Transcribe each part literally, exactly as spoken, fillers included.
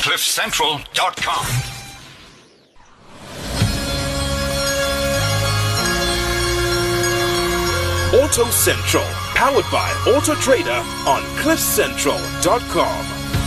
cliff central dot com. Auto Central, powered by Auto Trader on cliff central dot com.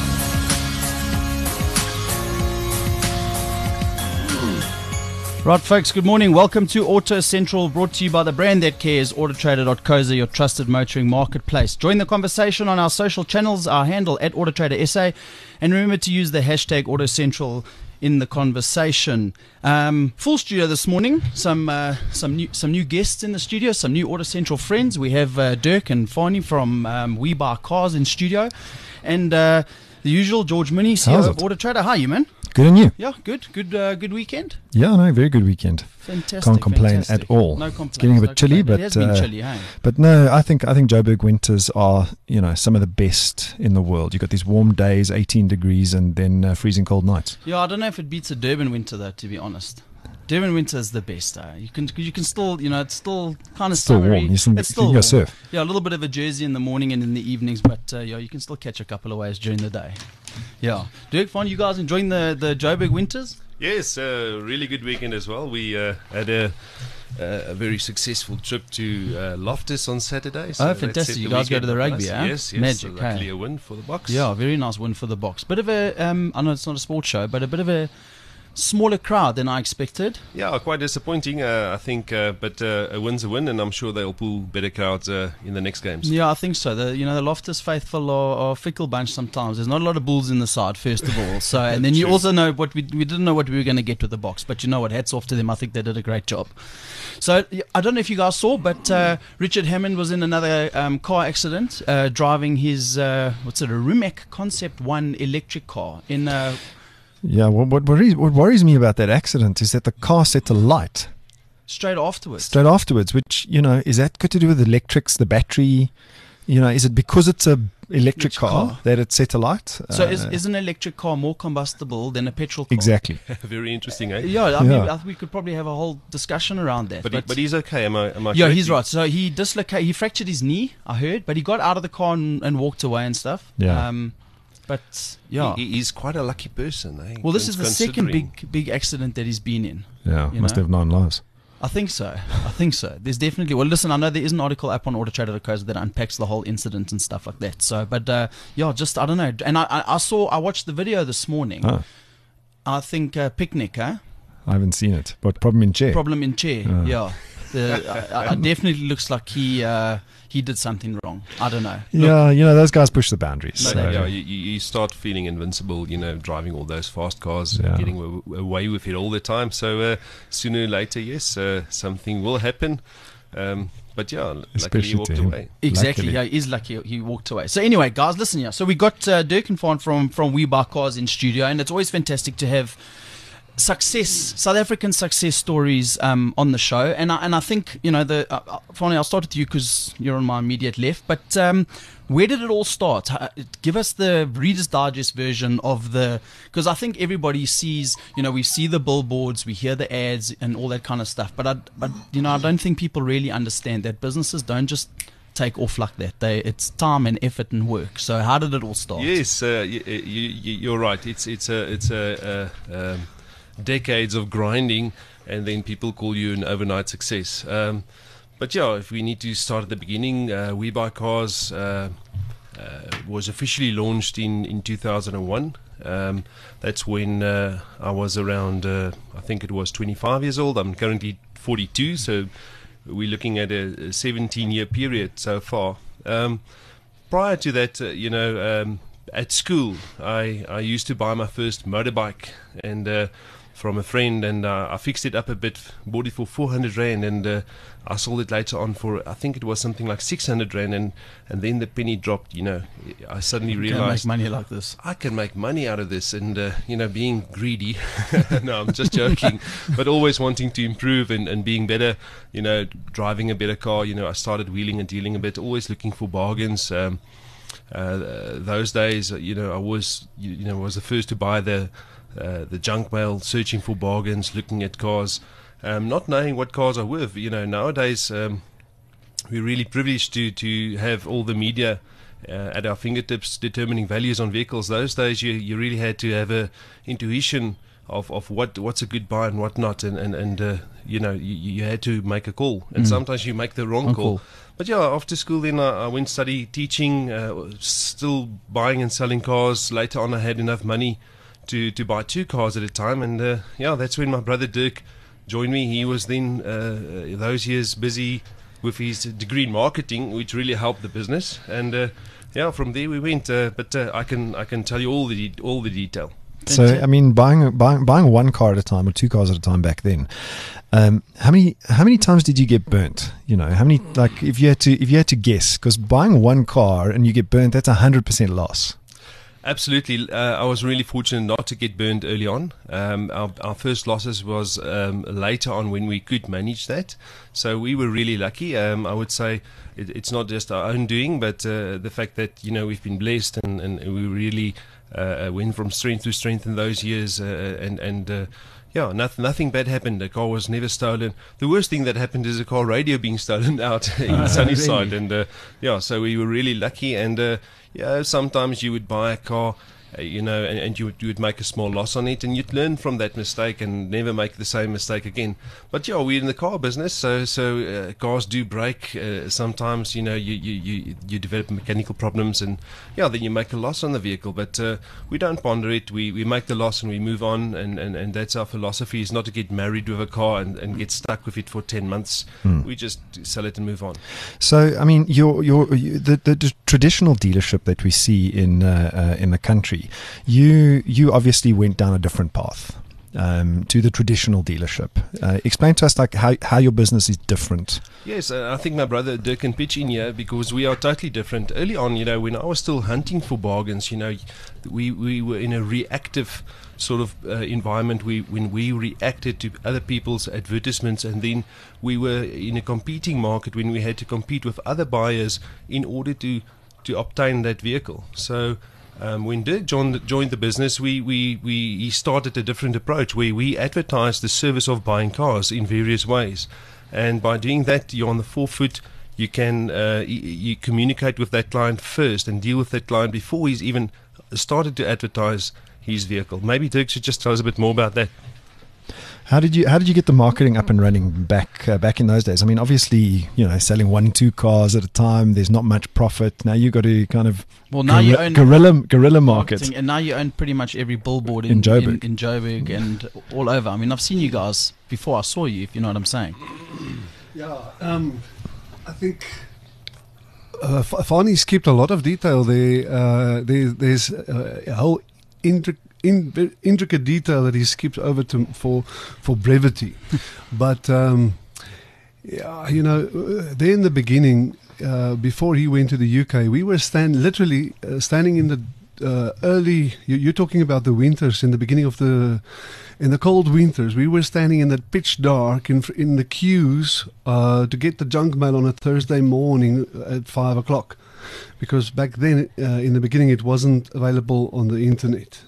Right, folks, good morning. Welcome to Auto Central, brought to you by the brand that cares, auto trader dot co za, your trusted motoring marketplace. Join the conversation on our social channels, our handle at AutoTraderSA, and remember to use the hashtag AutoCentral in the conversation. Um, full studio this morning. Some uh, some new some new guests in the studio. Some new Auto Central friends. We have uh, Dirk and Fani from um, We Buy Cars in studio, and uh, the usual George Minnie, C E O of Auto Trader. Hi, you man. Good on you. Yeah, good, good, uh, good weekend. Yeah, no, very good weekend. Fantastic. Can't complain fantastic. at all. No complaints. It's getting a bit no chilly, complaint. but it has been uh, chilly, hey? But no, I think I think Joburg winters are, you know, some of the best in the world. You've got these warm days, eighteen degrees, and then uh, freezing cold nights. Yeah, I don't know if it beats a Durban winter though, to be honest. Durban winter is the best. Uh. You can, you can still, you know, it's still kind of Still summery. warm. You can, it's you still can go warm. surf. Yeah, a little bit of a jersey in the morning and in the evenings, but uh, yeah, you can still catch a couple of waves during the day. Yeah, Dirk, fine. You guys enjoying the the Joburg winters? Yes, uh, really good weekend as well. We uh, had a, a very successful trip to uh, Loftus on Saturday. So oh, fantastic! You guys go to the rugby, huh? Yes, yes. Magic, so luckily hey? a win for the Box. Yeah, very nice win for the Box. Bit of a, um, I know it's not a sports show, but a bit of a smaller crowd than I expected. Yeah, quite disappointing, uh, I think, uh, but uh, a win's a win, and I'm sure they'll pull better crowds uh, in the next games. Yeah, I think so. The you know the Loftus faithful are, are a fickle bunch sometimes. There's not a lot of bulls in the side, first of all. So and then you also know what we we didn't know what we were going to get with the Box, but you know what? Hats off to them. I think they did a great job. So I don't know if you guys saw, but uh, Richard Hammond was in another um, car accident, uh, driving his uh, what's it, a Rimac Concept One electric car in. Uh, Yeah, what, what, worries, what worries me about that accident is that the car set alight straight afterwards. straight afterwards, which, you know, is that got to do with the electrics, the battery? You know, is it because it's a electric Which car, car? that it set alight? So uh, is, is an electric car more combustible than a petrol car? Exactly. Very interesting, eh? Yeah, I mean, Yeah. I think we could probably have a whole discussion around that. But, he, but he's okay, am I? Am I yeah, correct? he's right. So he dislocated, he fractured his knee, I heard, but he got out of the car and, and walked away and stuff. Yeah. Um, but yeah. He, he's quite a lucky person, eh? Well, this is the second considering. big big accident that he's been in. Yeah, You must know? have nine lives. I think so. I think so. There's definitely. Well, listen, I know there is an article up on Auto Trader dot co za that unpacks the whole incident and stuff like that. So, but uh, yeah, just I don't know. And I, I, I saw, I watched the video this morning. Oh, I think uh, picnic, huh? I haven't seen it. What, problem in chair? Problem in chair. Oh. Yeah, the, I, I definitely looks like he uh, he did something wrong. I don't know. Yeah, you know, those guys push the boundaries. But, so- yeah, you, you you start feeling invincible, you know, driving all those fast cars, Yeah. getting w- away with it all the time. So uh, sooner or later, yes, uh, something will happen. Um, but yeah, luckily he Especially walked to him. away. Exactly. Luckily. Yeah, he's lucky he walked away. So anyway, guys, listen here. So we got uh, Dirk and Fawn from from We Buy Cars in studio, and it's always fantastic to have success, South African success stories um, on the show. And I, and I think, you know, the uh, uh, Fawn, I'll start with you because you're on my immediate left. But um, where did it all start? Uh, give us the Reader's Digest version of the, because I think everybody sees, you know, we see the billboards, we hear the ads and all that kind of stuff. But I, but you know, I don't think people really understand that businesses don't just take off like that. They, it's time and effort and work. So how did it all start? Yes, uh, you, you, you're right. It's it's a it's a, a um, decades of grinding, and then people call you an overnight success. Um, but yeah, if we need to start at the beginning, uh, We Buy Cars uh, uh, was officially launched in, in two thousand one. Um, that's when uh, I was around, uh, I think it was twenty-five years old. I'm currently forty-two, so we're looking at a seventeen year period so far. Um, prior to that, uh, you know, um, at school, I, I used to buy my first motorbike, and uh, from a friend, and uh, I fixed it up a bit, bought it for four hundred rand, and uh, I sold it later on for, I think it was something like six hundred rand, and, and then the penny dropped. You know, I suddenly You can't realized make money like this. I can make money out of this, and uh, you know, being greedy. No, I'm just joking. But always wanting to improve and, and being better. You know, driving a better car. You know, I started wheeling and dealing a bit, always looking for bargains. Um, uh, those days, you know, I was, you, you know, was the first to buy the uh, the junk mail, searching for bargains, looking at cars, um, not knowing what cars are worth. You know, nowadays um, we're really privileged to to have all the media uh, at our fingertips determining values on vehicles. Those days you, you really had to have a intuition of, of what what's a good buy and what not, and, and, and uh, you know, you, you had to make a call, and Mm. sometimes you make the wrong Wrong call. call. But yeah, after school then I, I went study teaching, uh, still buying and selling cars. Later on I had enough money to, to buy two cars at a time, and uh, yeah, that's when my brother Dirk joined me. He was then uh, those years busy with his degree in marketing, which really helped the business, and uh, yeah, from there we went. Uh, but uh, I can I can tell you all the de- all the detail. So, I mean, buying buying buying one car at a time or two cars at a time back then. Um, how many how many times did you get burnt? You know, how many, like, if you had to if you had to guess, because buying one car and you get burnt, that's a hundred percent loss. Absolutely. Uh, I was really fortunate not to get burned early on. Um, our, our first losses was um, later on when we could manage that. So we were really lucky. Um, I would say it, it's not just our own doing, but uh, the fact that, you know, we've been blessed, and, and we really uh, went from strength to strength in those years. Uh, and and uh, yeah, nothing, nothing bad happened. The car was never stolen. The worst thing that happened is a car radio being stolen out in Sunnyside. And uh, yeah, so we were really lucky. And uh, yeah, sometimes you would buy a car, uh, you know, and, and you, would, you would make a small loss on it, and you'd learn from that mistake and never make the same mistake again. But yeah, we're in the car business, so so uh, cars do break. Uh, sometimes, you know, you, you, you, you develop mechanical problems, and yeah, then you make a loss on the vehicle. But uh, we don't ponder it. We, we make the loss and we move on, and, and, and that's our philosophy, is not to get married with a car and, and get stuck with it for ten months. Hmm. We just sell it and move on. So, I mean, your your you, the, the the traditional dealership that we see in uh, uh, in the country, you you obviously went down a different path um, to the traditional dealership. Uh, explain to us, like, how how your business is different. Yes, uh, I think my brother Dirk can pitch in here, because we are totally different. Early on, you know, when I was still hunting for bargains, you know, we, we were in a reactive sort of uh, environment. We when we reacted to other people's advertisements, and then we were in a competing market when we had to compete with other buyers in order to, to obtain that vehicle. So um, when Dirk joined, joined the business, we, we, we he started a different approach where we advertised the service of buying cars in various ways. And by doing that, you're on the forefoot. You can uh, y- you communicate with that client first and deal with that client before he's even started to advertise his vehicle. Maybe Dirk should just tell us a bit more about that. How did you how did you get the marketing up and running back uh, back in those days? I mean, obviously, you know, selling one two cars at a time, there's not much profit. Now you got to kind of Well, now you guerri- own guerrilla guerrilla market. marketing, and now you own pretty much every billboard in In Joburg. in, in Joburg and all over. I mean, I've seen you guys before I saw you, if you know what I'm saying. Yeah, um, I think uh, F- Fani skipped a lot of detail there. Uh, there there's uh, a whole intric- in, intricate detail that he skipped over to for for brevity. But um, yeah, you know, uh, there in the beginning, uh, before he went to the U K, we were stand literally uh, standing in the uh, early. You, you're talking about the winters in the beginning of the. In the cold winters, we were standing in the pitch dark in in the queues uh, to get the junk mail on a Thursday morning at five o'clock, because back then, uh, in the beginning, it wasn't available on the internet.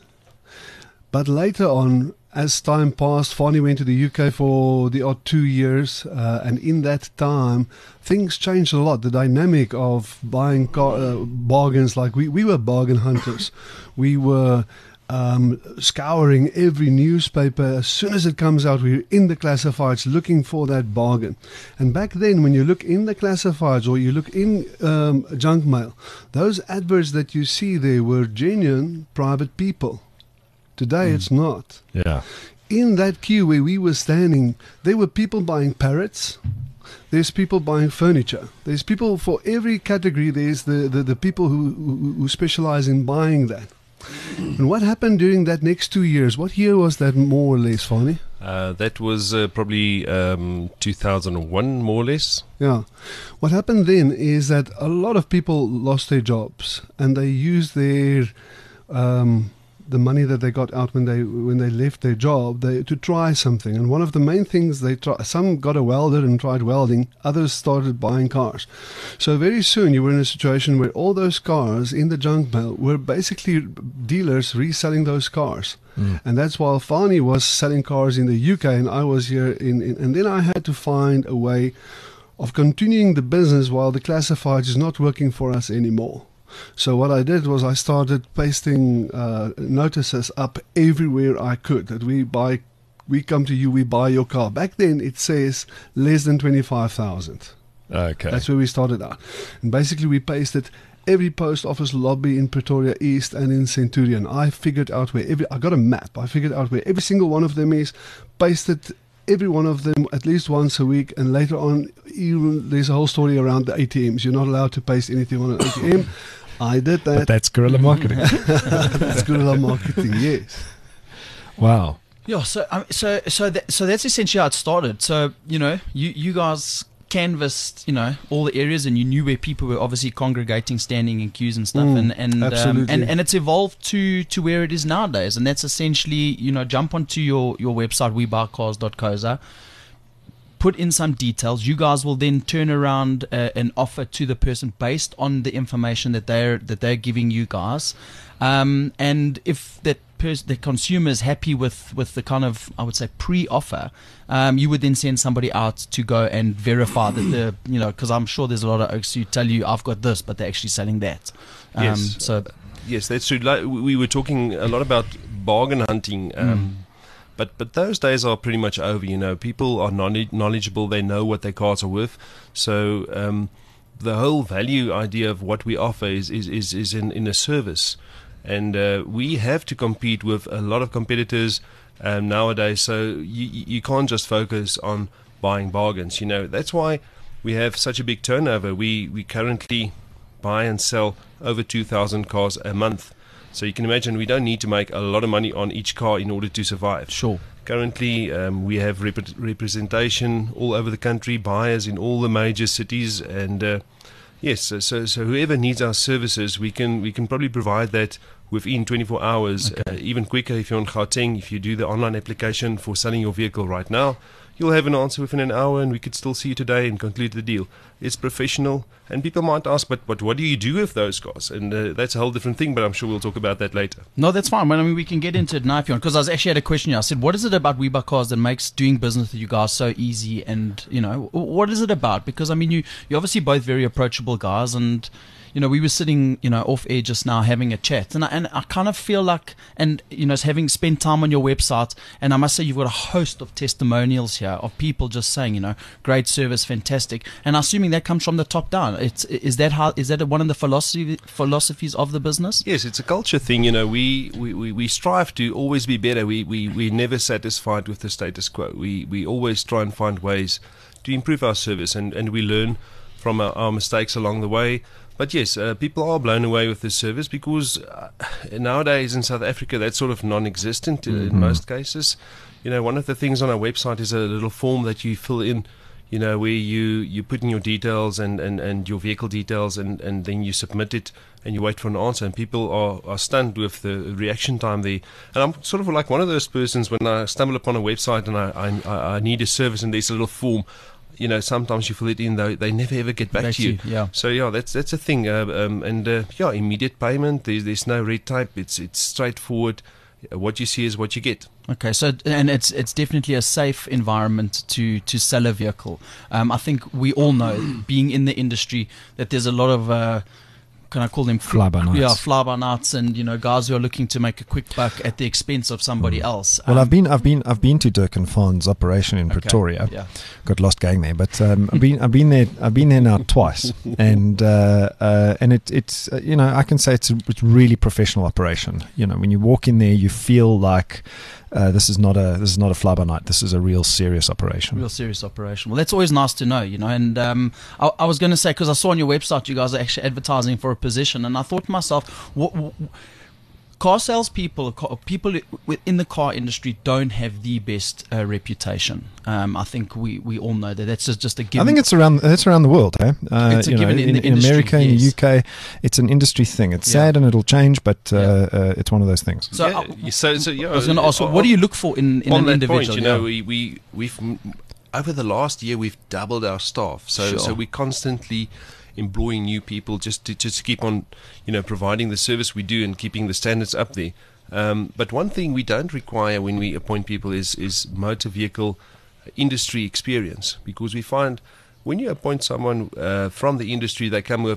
But later on, as time passed, Fani went to the U K for the odd two years, uh, and in that time, things changed a lot. The dynamic of buying car, uh, bargains, like we, we were bargain hunters. We were um, scouring every newspaper. As soon as it comes out, we're in the classifieds looking for that bargain. And back then, when you look in the classifieds or you look in um, junk mail, those adverts that you see there were genuine private people. Today, it's not. Yeah. In that queue where we were standing, there were people buying parrots. There's people buying furniture. There's people for every category. There's the, the, the people who, who, who specialize in buying that. And what happened during that next two years? What year was that, more or less, Fani? Uh, that was uh, probably um, two thousand one, more or less. Yeah. What happened then is that a lot of people lost their jobs, and they used their um, the money that they got out when they when they left their job they, to try something. And one of the main things they try, some got a welder and tried welding, others started buying cars. So very soon you were in a situation where all those cars in the junk mail were basically dealers reselling those cars. Mm. And that's while Fani was selling cars in the U K and I was here in, in and then I had to find a way of continuing the business while the classifieds is not working for us anymore. So what I did was I started pasting uh, notices up everywhere I could that we buy, we come to you, we buy your car. Back then it says less than twenty-five thousand. Okay. That's where we started out. And basically we pasted every post office lobby in Pretoria East and in Centurion. I figured out where every, I got a map. I figured out where every single one of them is, pasted every one of them at least once a week, and later on, even there's a whole story around the A T Ms. You're not allowed to paste anything on an A T M. I did that. But that's guerrilla marketing. That's guerrilla marketing, yes. Wow. Yeah, so um, so so that, so that's essentially how it started. So you know, you you guys canvassed, you know, all the areas, and you knew where people were obviously congregating, standing in queues and stuff, Mm, and and, um, absolutely. and and it's evolved to to where it is nowadays, and that's essentially, you know, jump onto your your website we buy cars dot co za, put in some details. You guys will then turn around uh, an offer to the person based on the information that they're that they're giving you guys, um, and if that pers- the consumer is happy with with the kind of, I would say, pre-offer, um, you would then send somebody out to go and verify that the, you know, because I'm sure there's a lot of oaks who tell you I've got this, but they're actually selling that. Um, Yes. So Yes, that's true. Like, we were talking a lot about bargain hunting, um, but but those days are pretty much over. You know, people are knowledge- knowledgeable; they know what their cars are worth. So um, the whole value idea of what we offer is is is, is in, in a service, and uh, we have to compete with a lot of competitors um, nowadays. So you you can't just focus on buying bargains. You know, that's why we have such a big turnover. We we currently buy and sell over two thousand cars a month. So you can imagine we don't need to make a lot of money on each car in order to survive. sure. Currently, um, we have rep- representation all over the country, buyers in all the major cities, and uh, yes, so, so so whoever needs our services, we can we can probably provide that within twenty-four hours, Okay. uh, even quicker if you're on Gauteng. If you do the online application for selling your vehicle right now, you'll have an answer within an hour, and we could still see you today and conclude the deal. It's professional, and people might ask, but but what do you do with those cars? And uh, that's a whole different thing, but I'm sure we'll talk about that later. No, that's fine. Well, I mean, we can get into it now if you want, because I was actually had a question here. I said, what is it about We Buy Cars that makes doing business with you guys so easy? And, you know, w- what is it about? Because, I mean, you, you're obviously both very approachable guys, and, you know, we were sitting, you know, off air just now having a chat, and I, and I kind of feel like, and, you know, having spent time on your website, and I must say you've got a host of testimonials here of people just saying, you know, great service, fantastic, and I'm assuming that comes from the top down. It's is that how is that one of the philosophy philosophies of the business? Yes, it's a culture thing. You know, we, we, we, we strive to always be better. We, we, we're never satisfied with the status quo. We, we always try and find ways to improve our service, and, and we learn from our, our mistakes along the way. But yes, uh, people are blown away with this service because uh, nowadays in South Africa that's sort of non-existent uh, Mhm. in most cases. You know, one of the things on our website is a little form that you fill in, you know, where you, you put in your details and, and, and your vehicle details, and, and then you submit it and you wait for an answer, and people are, are stunned with the reaction time there. And I'm sort of like one of those persons when I stumble upon a website and I, I, I need a service and there's a little form. You know, sometimes you fill it in, though they never ever get back, Back to you. to you, yeah. So yeah, that's that's a thing. Uh, um, and uh, yeah, immediate payment. There's there's no red tape. It's it's straightforward. Uh, What you see is what you get. Okay, so and it's it's definitely a safe environment to to sell a vehicle. Um, I think we all know, being in the industry, that there's a lot of uh, can I call them Fly-by-nights. Yeah, fly-by-nights, and you know, guys who are looking to make a quick buck at the expense of somebody else. Well, Um, I've been, I've been, I've been to Dirk and Fahn's operation in okay, Pretoria. Yeah. Got lost going there, but um, I've been, I've been there, I've been there now twice, and uh, uh, and it, it's, uh, you know, I can say it's a it's really professional operation. You know, when you walk in there, you feel like uh, this is not a this is not a fly by night. This is a real serious operation. Real serious operation. Well, that's always nice to know, you know. And um, I, I was going to say, because I saw on your website you guys are actually advertising for a position, and I thought to myself, what, what, car salespeople, car- people in the car industry don't have the best uh, reputation. Um, I think we, we all know that. That's just, just a given. I think it's around it's around the world, eh? Uh, It's a you know, given in in, the in industry, America, in yes. the U K, it's an industry thing. It's Yeah. sad and it'll change, but uh, Yeah. uh, it's one of those things. So, yeah, I, y- so, so yeah, I was going to ask, on- what do you look for in, in on an that individual? point? You know, Yeah. we we we've m- over the last year we've doubled our staff. So Sure. so we're constantly employing new people just to just keep on, you know, providing the service we do and keeping the standards up there. Um, but one thing we don't require when we appoint people is is motor vehicle industry experience, because we find when you appoint someone uh, from the industry, they come with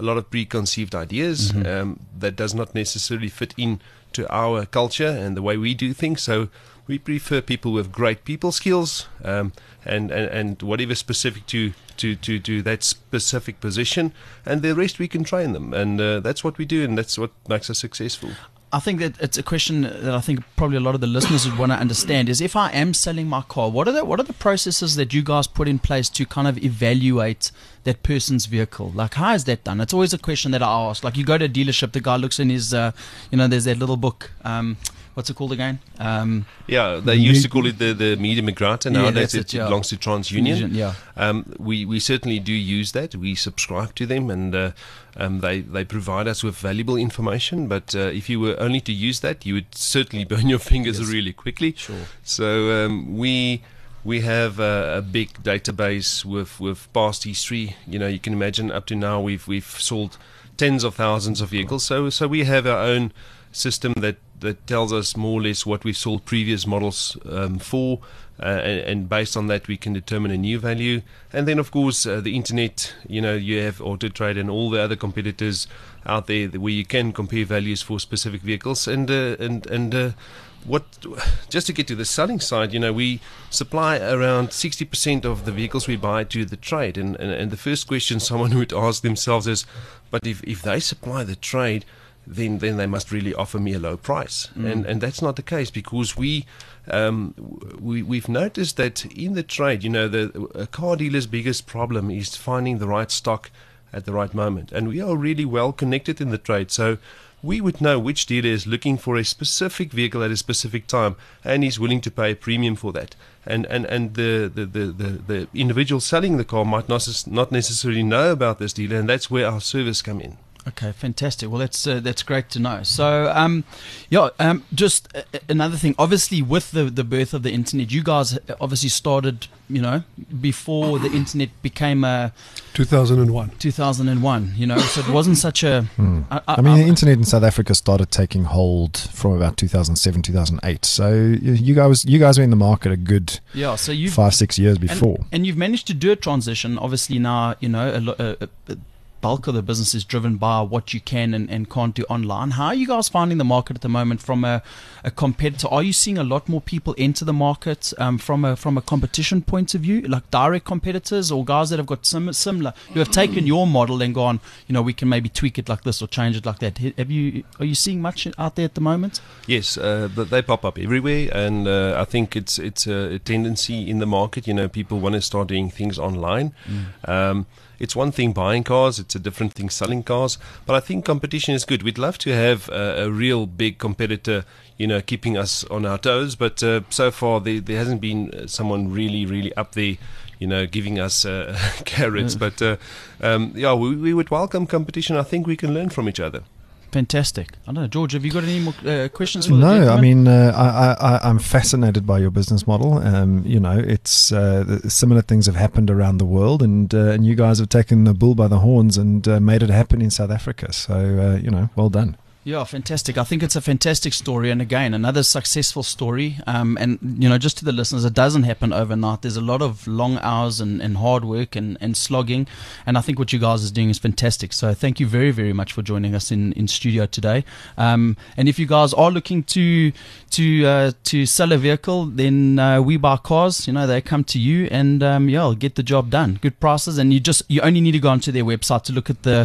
a lot of preconceived ideas Mm-hmm. um, that does not necessarily fit in to our culture and the way we do things. So we prefer people with great people skills um, and, and, and whatever specific to, to, to, to that specific position, and the rest we can train them. And uh, that's what we do, and that's what makes us successful. I think that it's a question that I think probably a lot of the listeners would want to understand is if I am selling my car, what are the what are the processes that you guys put in place to kind of evaluate that person's vehicle? Like, how is that done? It's always a question that I ask. Like, you go to a dealership, the guy looks in his, uh, you know, there's that little book. Um, what's it called again? Um, Yeah, they used to call it the, the Media Migrata. Yeah, Nowadays that's it, it, yeah. belongs to TransUnion. Union, yeah. Um, we, we certainly do use that. We subscribe to them, and uh, um, they, they provide us with valuable information. But uh, if you were only to use that, you would certainly burn your fingers Yes. really quickly. Sure. So um, we we have a, a big database with, with past history. You know, you can imagine up to now we've we've sold tens of thousands of vehicles. So so we have our own system that, that tells us more or less what we've sold previous models um, for, uh, and, and based on that we can determine a new value. And then of course uh, the internet, you know, you have AutoTrade and all the other competitors out there where you can compare values for specific vehicles. And uh, and and uh, what just to get to the selling side, you know, we supply around sixty percent of the vehicles we buy to the trade, and, and, and the first question someone would ask themselves is, but if, if they supply the trade, then then they must really offer me a low price. Mm. And and that's not the case, because we um, we we've noticed that in the trade, you know, the a car dealer's biggest problem is finding the right stock at the right moment, and we are really well connected in the trade. So we would know which dealer is looking for a specific vehicle at a specific time and is willing to pay a premium for that. And and, and the, the, the, the, the individual selling the car might not, not necessarily know about this dealer, and that's where our service come in. Okay, fantastic. Well, that's uh, that's great to know. So, um, yeah, um, just uh, another thing. Obviously, with the the birth of the internet, you guys obviously started, you know, before the internet became a two thousand one. two thousand one. You know, so it wasn't such a. Hmm. I, I mean, the internet in South Africa started taking hold from about two thousand seven, two thousand eight. So you you guys, you guys were in the market a good yeah. So you five, six years before. and, and you've managed to do a transition. Obviously now, you know, a, lo- a, a, a bulk of the business is driven by what you can and, and can't do online. How are you guys finding the market at the moment from a, a competitor? Are you seeing a lot more people enter the market um, from a from a competition point of view, like direct competitors or guys that have got sim- similar, who have taken your model and gone, you know, we can maybe tweak it like this or change it like that? Have you are you seeing much out there at the moment? Yes, uh, but they pop up everywhere, and uh, I think it's it's a, a tendency in the market. You know, people want to start doing things online. Mm. Um, It's one thing buying cars, it's a different thing selling cars, but I think competition is good. We'd love to have a, a real big competitor, you know, keeping us on our toes, but uh, so far there, there hasn't been someone really, really up there, you know, giving us uh, carrots. Yeah. But uh, um, yeah, we, we would welcome competition. I think we can learn from each other. Fantastic. I don't know, George, have you got any more uh, questions for the No, gentleman? I mean, uh, I, I, I'm fascinated by your business model. Um, you know, it's uh, the- similar things have happened around the world, and uh, and you guys have taken the bull by the horns and uh, made it happen in South Africa. So, uh, you know, well done. Yeah, fantastic. I think it's a fantastic story, and again, another successful story. Um, and you know, just to the listeners, it doesn't happen overnight. There's a lot of long hours and, and hard work and, and slogging, and I think what you guys are doing is fantastic. So thank you very, very much for joining us in, in studio today. Um, and if you guys are looking to to uh, to sell a vehicle, then uh, We Buy Cars, you know, they come to you, and um, yeah, get the job done. Good prices, and you just you only need to go onto their website to look at the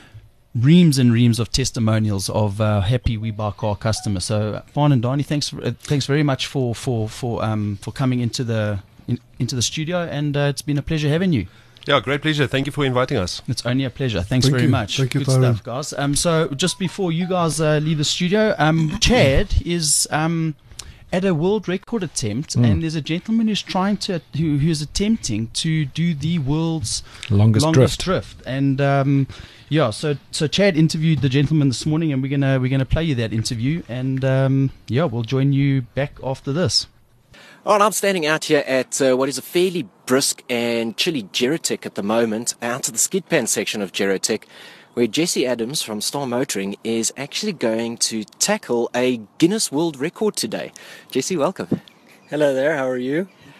reams and reams of testimonials of uh, happy We Buy Car customers. So, Fine and Donnie, thanks, uh, thanks very much for for for um for coming into the in, into the studio, and uh, it's been a pleasure having you. Yeah, great pleasure. Thank you for inviting us. It's only a pleasure. Thanks Thank very you. much. Thank you, Good Tyrone. stuff, guys. Um, so just before you guys uh, leave the studio, um, Chad is um. at a world record attempt, Mm. and there's a gentleman who's trying to who, who's attempting to do the world's Longest, longest drift. drift. And um, yeah, so so Chad interviewed the gentleman this morning, and we're gonna we're gonna play you that interview, and um, yeah, we'll join you back after this. All right, I'm standing out here at uh, what is a fairly brisk and chilly Gerotech at the moment, out of the skid pan section of Gerotech, where Jesse Adams from Star Motoring is actually going to tackle a Guinness World Record today. Jesse, welcome. Hello there, how are you?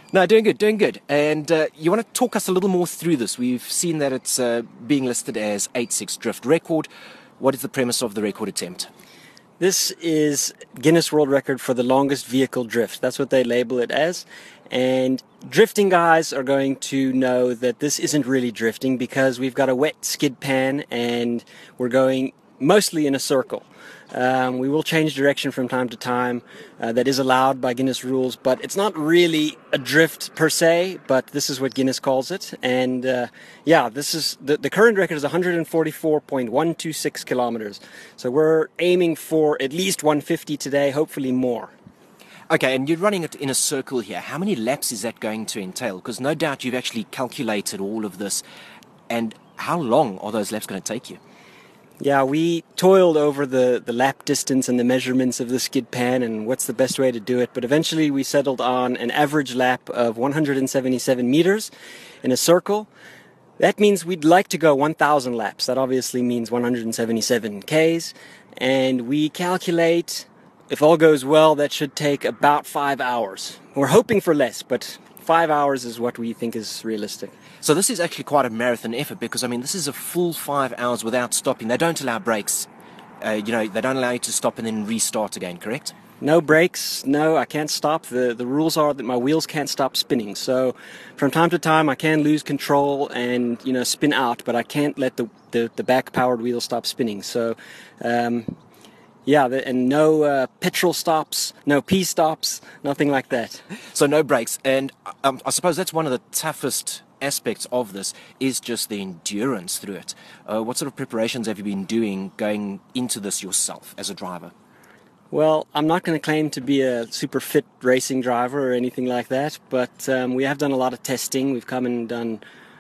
No, doing good, doing good. And uh, you want to talk us a little more through this? We've seen that it's uh, being listed as eight six drift record. What is the premise of the record attempt? This is Guinness World Record for the longest vehicle drift. That's what they label it as. And drifting guys are going to know that this isn't really drifting because we've got a wet skid pan and we're going mostly in a circle. Um, we will change direction from time to time. Uh, that is allowed by Guinness rules, but it's not really a drift per se, but this is what Guinness calls it. And uh, yeah, this is the, the current record is one hundred forty-four point one two six kilometers. So we're aiming for at least one hundred fifty today, hopefully more. Okay, and you're running it in a circle here. How many laps is that going to entail? Because no doubt you've actually calculated all of this. And how long are those laps going to take you? Yeah, we toiled over the, the lap distance and the measurements of the skid pan and what's the best way to do it, but eventually we settled on an average lap of one hundred seventy-seven meters in a circle. That means we'd like to go one thousand laps. That obviously means one hundred seventy-seven Ks, and we calculate, if all goes well, that should take about five hours. We're hoping for less, but five hours is what we think is realistic. So this is actually quite a marathon effort because, I mean, this is a full five hours without stopping. They don't allow breaks. Uh, you know, they don't allow you to stop and then restart again, correct? No breaks. No, I can't stop. The the rules are that my wheels can't stop spinning. So from time to time I can lose control and, you know, spin out, but I can't let the, the, the back-powered wheel stop spinning. So, um, yeah, the, and no uh, petrol stops, no pee stops, nothing like that. So no breaks. And um, I suppose that's one of the toughest aspects of this is just the endurance through it. Uh, what sort of preparations have you been doing going into this yourself as a driver? Well, I'm not going to claim to be a super fit racing driver or anything like that, but um, we have done a lot of testing. We've come and done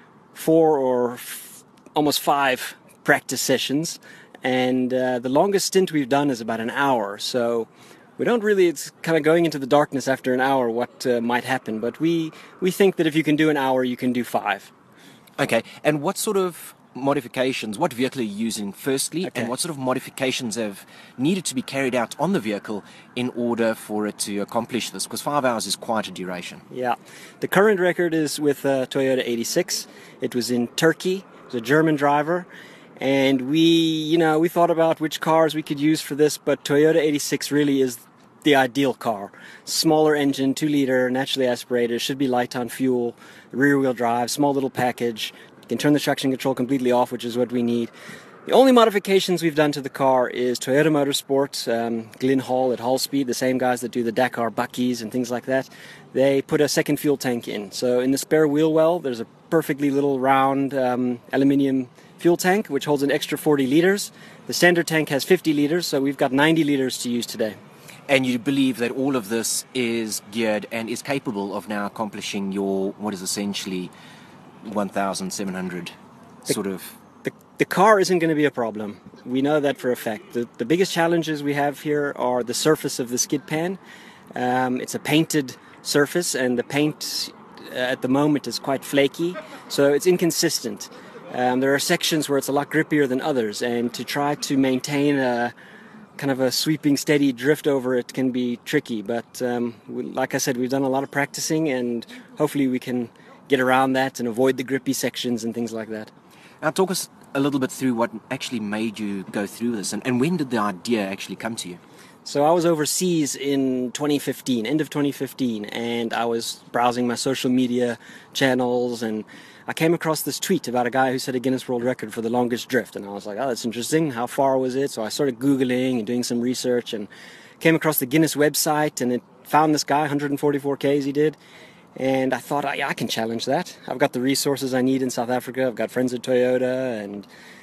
four or f- almost five practice sessions, and uh, the longest stint we've done is about an hour. So we don't really, it's kind of going into the darkness after an hour what uh, might happen, but we, we think that if you can do an hour, you can do five. Okay, and what sort of modifications, what vehicle are you using firstly, Okay. and what sort of modifications have needed to be carried out on the vehicle in order for it to accomplish this? Because five hours is quite a duration. Yeah, the current record is with uh, Toyota eighty-six. It was in Turkey. It was a German driver. And we, you know, we thought about which cars we could use for this, but Toyota eighty-six really is the ideal car. Smaller engine, two liter, naturally aspirated, should be light on fuel, rear wheel drive, small little package. You can turn the traction control completely off, which is what we need. The only modifications we've done to the car is Toyota Motorsport, um, Glyn Hall at Hall Speed, the same guys that do the Dakar Buckies and things like that. They put a second fuel tank in. So in the spare wheel well, there's a perfectly little round um, aluminium fuel tank, which holds an extra forty liters. The standard tank has fifty liters, so we've got ninety liters to use today. And you believe that all of this is geared and is capable of now accomplishing your, what is essentially one thousand seven hundred sort of... The, the car isn't going to be a problem. We know that for a fact. The, the biggest challenges we have here are the surface of the skid pan. Um, it's a painted surface, and the paint uh, at the moment is quite flaky, so it's inconsistent. Um, there are sections where it's a lot grippier than others, and to try to maintain a kind of a sweeping, steady drift over it can be tricky. But um, we, like I said, we've done a lot of practicing, and hopefully we can get around that and avoid the grippy sections and things like that. Now talk us a little bit through what actually made you go through this, and, and when did the idea actually come to you? So I was overseas in twenty fifteen, end of twenty fifteen, and I was browsing my social media channels, and I came across this tweet about a guy who set a Guinness World Record for the longest drift, and I was like, oh, that's interesting. How far was it? So I started Googling and doing some research, and came across the Guinness website, and it found this guy, one hundred forty-four Ks he did, and I thought, I, I can challenge that. I've got the resources I need in South Africa. I've got friends at Toyota, and,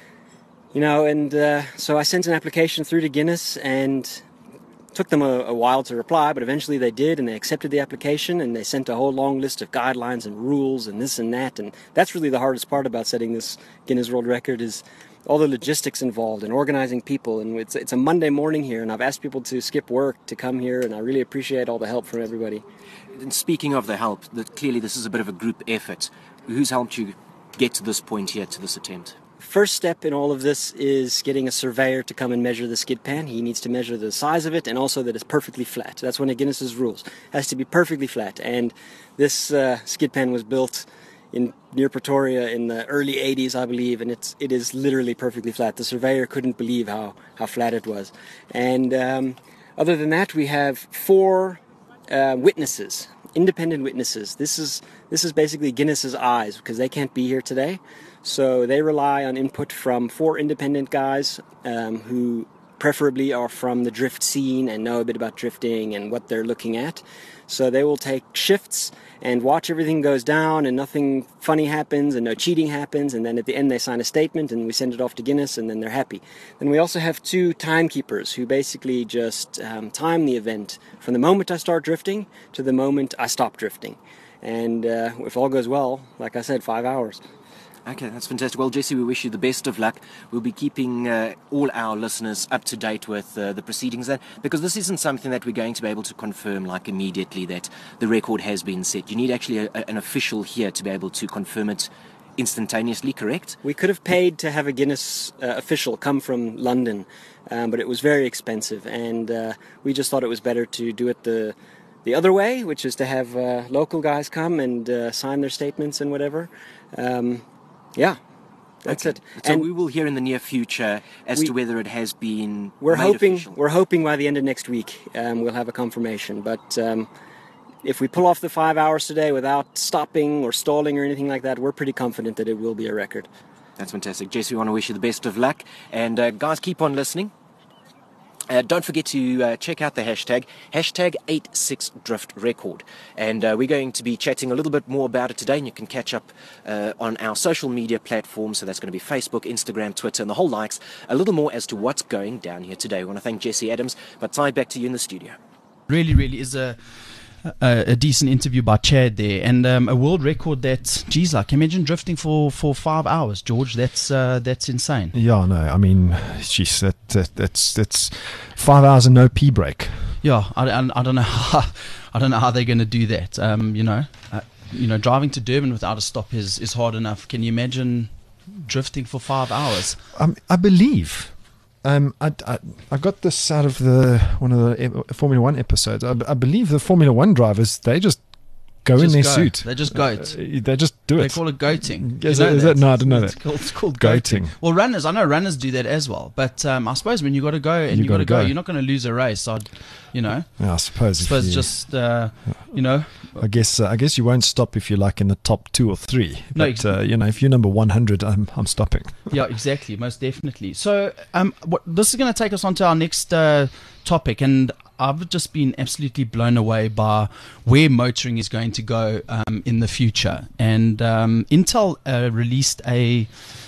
you know, and uh, so I sent an application through to Guinness, and took them a, a while to reply, but eventually they did, and they accepted the application, and they sent a whole long list of guidelines and rules and this and that, and that's really the hardest part about setting this Guinness World Record is all the logistics involved and organizing people. And it's, it's a Monday morning here, and I've asked people to skip work to come here, and I really appreciate all the help from everybody. And speaking of the help, that clearly this is a bit of a group effort. Who's helped you get to this point here, to this attempt? First step in all of this is getting a surveyor to come and measure the skid pan. He needs to measure the size of it and also that it's perfectly flat. That's one of Guinness's rules. It has to be perfectly flat. And this uh, skid pan was built in near Pretoria in the early eighties, I believe, and it's it is literally perfectly flat. The surveyor couldn't believe how, how flat it was. And um, other than that, we have four uh, witnesses, independent witnesses. This is this is basically Guinness's eyes because they can't be here today. So they rely on input from four independent guys um, who preferably are from the drift scene and know a bit about drifting and what they're looking at. So they will take shifts and watch everything goes down and nothing funny happens and no cheating happens, and then at the end they sign a statement and we send it off to Guinness and then they're happy. Then we also have two timekeepers who basically just um, time the event from the moment I start drifting to the moment I stop drifting. And uh, if all goes well, like I said, five hours. Okay, that's fantastic. Well, Jesse, we wish you the best of luck. We'll be keeping uh, all our listeners up to date with uh, the proceedings there, because this isn't something that we're going to be able to confirm like immediately that the record has been set. You need actually a, a, an official here to be able to confirm it instantaneously, correct? We could have paid to have a Guinness uh, official come from London, um, but it was very expensive, and uh, we just thought it was better to do it the the other way, which is to have uh, local guys come and uh, sign their statements and whatever. Um, Yeah, that's okay. it. So and we will hear in the near future as we, to whether it has been We're made hoping. official. We're hoping by the end of next week um, we'll have a confirmation. But um, if we pull off the five hours today without stopping or stalling or anything like that, we're pretty confident that it will be a record. That's fantastic, Jesse. We want to wish you the best of luck, and uh, guys, keep on listening. Uh, don't forget to uh, check out the hashtag, hashtag eight six drift record. And uh, we're going to be chatting a little bit more about it today, and you can catch up uh, on our social media platforms. So that's going to be Facebook, Instagram, Twitter, and the whole likes, a little more as to what's going down here today. We want to thank Jesse Adams, but Ty, back to you in the studio. Really, really is a a, a decent interview by Chad there, and um, a world record that, geez, like imagine drifting for, for five hours, George. That's uh, that's insane. Yeah, no, I mean, geez, that, that that's that's five hours and no pee break. Yeah, I, I, I don't know how I don't know how they're going to do that. Um, you know, uh, you know, driving to Durban without a stop is, is hard enough. Can you imagine drifting for five hours? Um, I believe. Um, I, I, I got this out of the one of the Formula One episodes. I, I believe the Formula One drivers, they just go just in their go. suit. They just goat. Uh, they just do They it. call it goating. Is, You it, know is that? it? No, I didn't know It's that. called, it's called Goating. goating. Well, runners, I know runners do that as well. But um, I suppose when you got to go and You you got to gotta go, go. you're not going to lose a race. I'd, you know, Yeah, I suppose. I if suppose you- just, uh, you know, I guess uh, I guess you won't stop if you're like in the top two or three. No, But ex- uh, you know, if you're number one hundred, I'm I'm stopping. yeah, exactly, most definitely. So, um, what, this is going to take us on to our next uh, topic, and I've just been absolutely blown away by where motoring is going to go um, in the future. And um, Intel uh, released a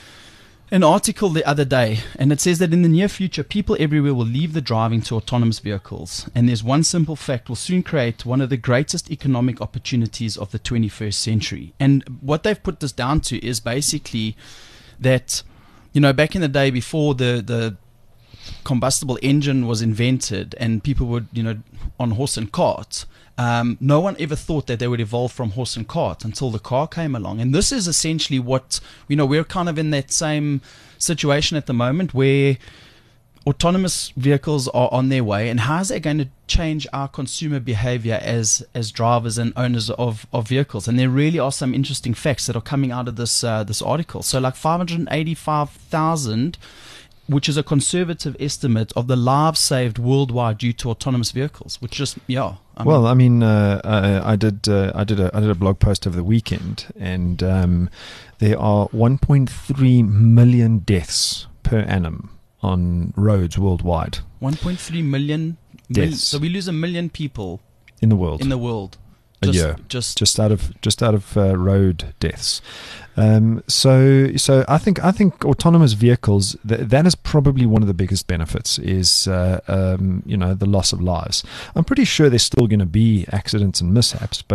an article the other day, and it says that in the near future, people everywhere will leave the driving to autonomous vehicles. And there's one simple fact will soon create one of the greatest economic opportunities of the twenty-first century. And what they've put this down to is basically that, you know, back in the day before the, the combustible engine was invented and people would, you know, on horse and cart, um, no one ever thought that they would evolve from horse and cart until the car came along. And this is essentially what, you know, we're kind of in that same situation at the moment where autonomous vehicles are on their way. And how is that going to change our consumer behavior as as drivers and owners of, of vehicles? And there really are some interesting facts that are coming out of this uh, this article. So like five hundred eighty-five thousand, which is a conservative estimate of the lives saved worldwide due to autonomous vehicles, which just, yeah. I mean, Well, I mean, uh, I, I did uh, I did a I did a blog post over the weekend, and um, there are one point three million deaths per annum on roads worldwide one point three million mil- Deaths. so we lose a million people in the world. in the world. A Just, year. Just, just out of just out of uh, road deaths. Um, so so I think I think autonomous vehicles, th- that is probably one of the biggest benefits is uh, um, you know, the loss of lives. I'm pretty sure there's still going to be accidents and mishaps, but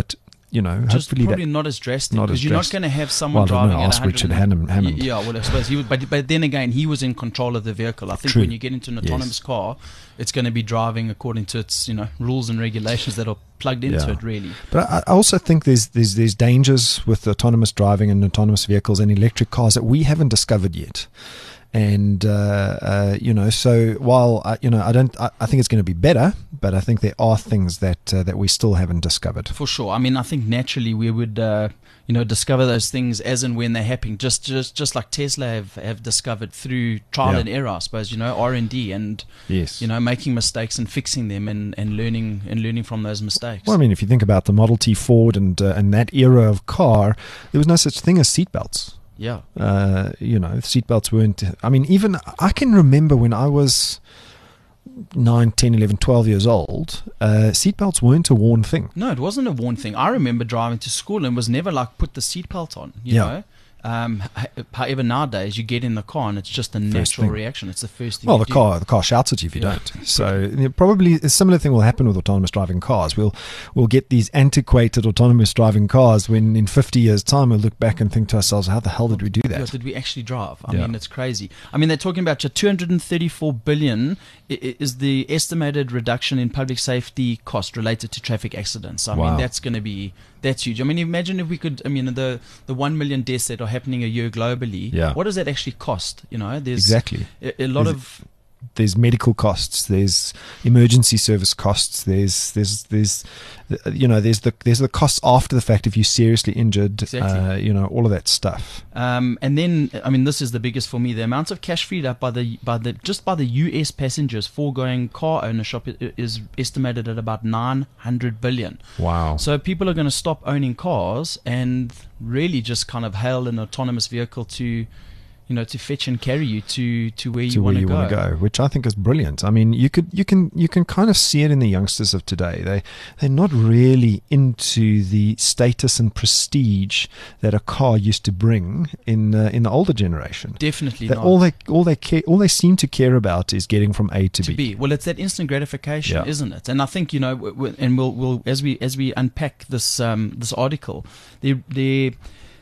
you know, Just hopefully probably that not as drastic, not as because you're not drastic. going to have someone Well, I don't driving know, at ask one hundred Richard and- Hammond- Hammond. Yeah, well, I suppose he was, but but then again, he was in control of the vehicle. I think True. when you get into an autonomous Yes. car, it's going to be driving according to its, you know, rules and regulations that are plugged into Yeah. it. Really, But I I also think there's there's there's dangers with autonomous driving and autonomous vehicles and electric cars that we haven't discovered yet. And uh, uh, you know, so while I, you know, I don't, I, I think it's going to be better, but I think there are things that uh, that we still haven't discovered. for sure. I mean, I think naturally we would, uh, you know, discover those things as and when they're happening. Just just just like Tesla have, have discovered through trial Yeah. and error, I suppose. You know, R and D and Yes. you know, making mistakes and fixing them and, and learning and learning from those mistakes. Well, I mean, if you think about the Model T Ford and uh, and that era of car, there was no such thing as seatbelts. yeah. Uh, you know, seatbelts weren't. I mean, even I can remember when I was nine, ten, eleven, twelve years old, uh, seatbelts weren't a worn thing. No, it wasn't a worn thing. I remember driving to school and was never like put the seatbelt on, you Yeah. know. Um, h- however, nowadays you get in the car and it's just a natural thing. reaction. It's the first thing. Well, you the do. car the car shouts at you if you Yeah. don't. So you know, probably a similar thing will happen with autonomous driving cars. We'll we'll get these antiquated autonomous driving cars when in fifty years' time we'll look back and think to ourselves, how the hell did we do Yeah, that? did we actually drive? I Yeah. mean, it's crazy. I mean, they're talking about two hundred thirty-four billion i- i- is the estimated reduction in public safety cost related to traffic accidents. I Wow. mean, that's going to be that's huge. I mean, imagine if we could. I mean, the the one million deaths that are happening a year globally. Yeah. What does that actually cost? You know, there's Exactly. a, a lot There's- of There's medical costs, there's emergency service costs, there's there's there's uh, you know there's the there's the costs after the fact if you're seriously injured. Exactly. Uh, you know, all of that stuff. Um, and then, I mean, this is the biggest for me. The amount of cash freed up by the by the just by the U S passengers foregoing car ownership i- is estimated at about nine hundred billion. Wow. So people are going to stop owning cars and really just kind of hail an autonomous vehicle to, you know, to fetch and carry you to to where to you where want to you go. want to go, which I think is brilliant. I mean, you could you can you can kind of see it in the youngsters of today. They they're not really into the status and prestige that a car used to bring in uh, in the older generation. Definitely That not. all they all they care all they seem to care about is getting from A to, to be. Well, it's that instant gratification, Yeah. isn't it? And I think, you know, w- w- and we'll we'll as we as we unpack this um, this article, there there.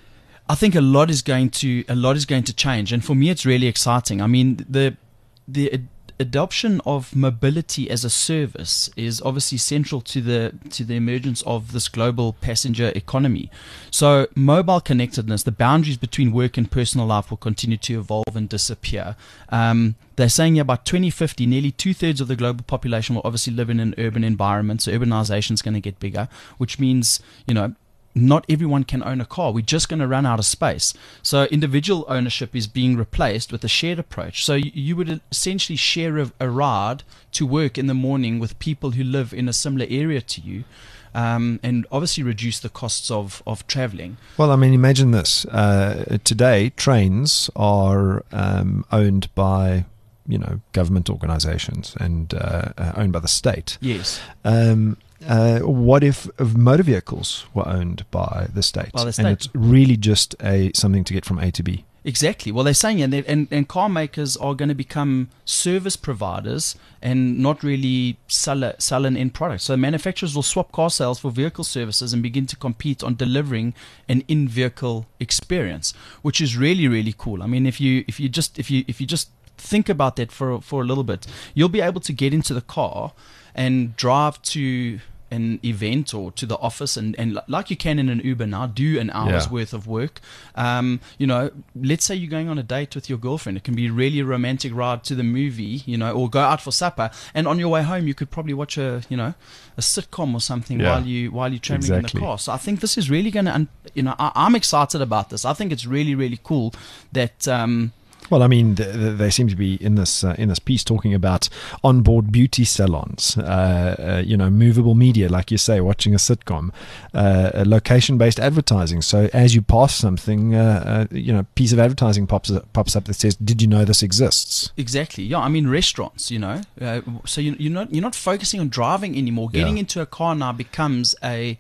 I think a lot is going to a lot is going to change, and for me, it's really exciting. I mean, the the ad- adoption of mobility as a service is obviously central to the to the emergence of this global passenger economy. So, mobile connectedness, the boundaries between work and personal life will continue to evolve and disappear. Um, they're saying here by twenty fifty, nearly two thirds of the global population will obviously live in an urban environment. So, urbanization is going to get bigger, which means, you know, not everyone can own a car. We're just going to run out of space. So individual ownership is being replaced with a shared approach. So you, you would essentially share a, a ride to work in the morning with people who live in a similar area to you, um, and obviously reduce the costs of, of traveling. Well, I mean, imagine this. Uh, today, trains are um, owned by, you know, government organizations and uh, uh, owned by the state. Yes. Um, uh, what if, if motor vehicles were owned by the state? By the And state. it's really just a something to get from A to B. Exactly. Well, they're saying, and, and, and car makers are going to become service providers and not really sell, a, sell an end product. So manufacturers will swap car sales for vehicle services and begin to compete on delivering an in-vehicle experience, which is really, really cool. I mean, if you if you just if you if you just think about that for for a little bit, you'll be able to get into the car and drive to an event or to the office, and, and li- like you can in an Uber now, do an hour's Yeah. worth of work. Um, you know, let's say you're going on a date with your girlfriend. It can be really a romantic ride to the movie, you know, or go out for supper. And on your way home, you could probably watch a, you know, a sitcom or something Yeah. while you while you're traveling Exactly. in the car. So I think this is really going to, un- you know, I, I'm excited about this. I think it's really really cool that. Um, Well, I mean, th- th- they seem to be in this uh, in this piece talking about onboard beauty salons, uh, uh, you know, movable media, like you say, watching a sitcom, uh, location-based advertising. So as you pass something, uh, uh, you know, piece of advertising pops pops up that says, "Did you know this exists?" Exactly. Yeah. I mean, restaurants. You know, uh, so you, you're not you're not focusing on driving anymore. Getting Yeah. into a car now becomes a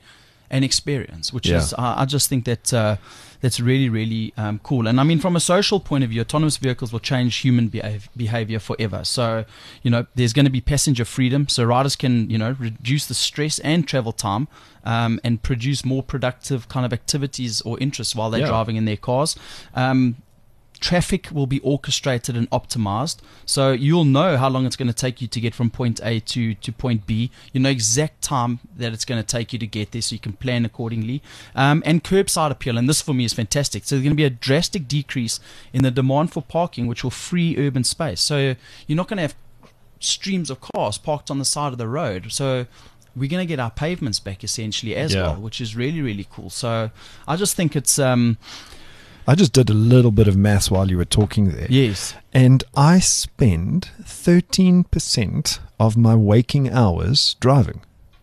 and experience, which Yeah. is I, I just think that uh, that's really really um, cool. And I mean, from a social point of view, autonomous vehicles will change human behave, behavior forever. So you know, there's going to be passenger freedom, so riders can you know reduce the stress and travel time, um, and produce more productive kind of activities or interests while they're Yeah. driving in their cars. Um, Traffic will be orchestrated and optimized, so you'll know how long it's going to take you to get from point A to, to point B. You know exact time that it's going to take you to get there, so you can plan accordingly. Um, and curbside appeal, and this for me is fantastic. So there's going to be a drastic decrease in the demand for parking, which will free urban space. So you're not going to have streams of cars parked on the side of the road. So we're going to get our pavements back essentially as Yeah. well, which is really, really cool. So I just think it's... Um, I just did a little bit of maths while you were talking there. yes. And I spend thirteen percent of my waking hours driving.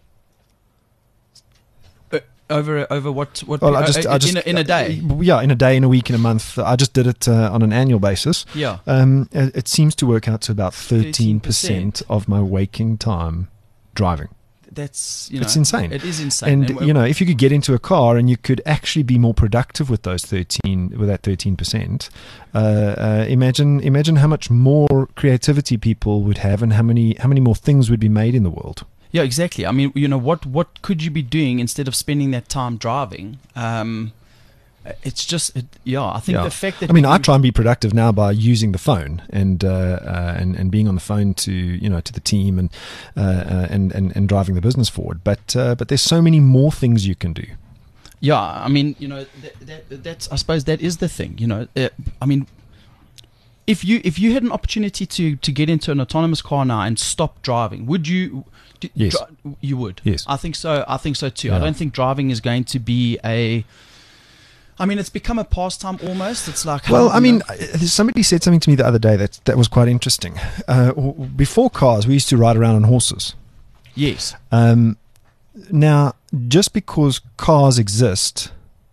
Uh, Over over what what Well, I uh, just, uh, I just in, a, in a day. uh, yeah, in a day, in a week, in a month. I just did it uh, on an annual basis. Yeah. Um, it, it seems to work out to about thirteen thirteen percent percent of my waking time driving. That's you know It's insane. It is insane. And you know, if you could get into a car and you could actually be more productive with those thirteen, with that thirteen percent, uh, uh, imagine imagine how much more creativity people would have, and how many how many more things would be made in the world. yeah, exactly. I mean, you know, what what could you be doing instead of spending that time driving? Um, it's just it, yeah. I think Yeah. the fact that I mean, we I can- try and be productive now by using the phone and uh, uh, and and being on the phone to you know to the team and uh, uh, and, and and driving the business forward. But uh, but there's so many more things you can do. Yeah, I mean, you know, that, that, that's I suppose that is the thing. You know, uh, I mean, if you if you had an opportunity to to get into an autonomous car now and stop driving, would you? d- Yes. dri- you would. Yes. I think so. I think so too. I Yeah. don't think driving is going to be a. I mean, it's become a pastime almost. It's like Well, you I mean, know- uh, somebody said something to me the other day that that was quite interesting. Uh, w- before cars, we used to ride around on horses. yes, Um, now, just because cars exist,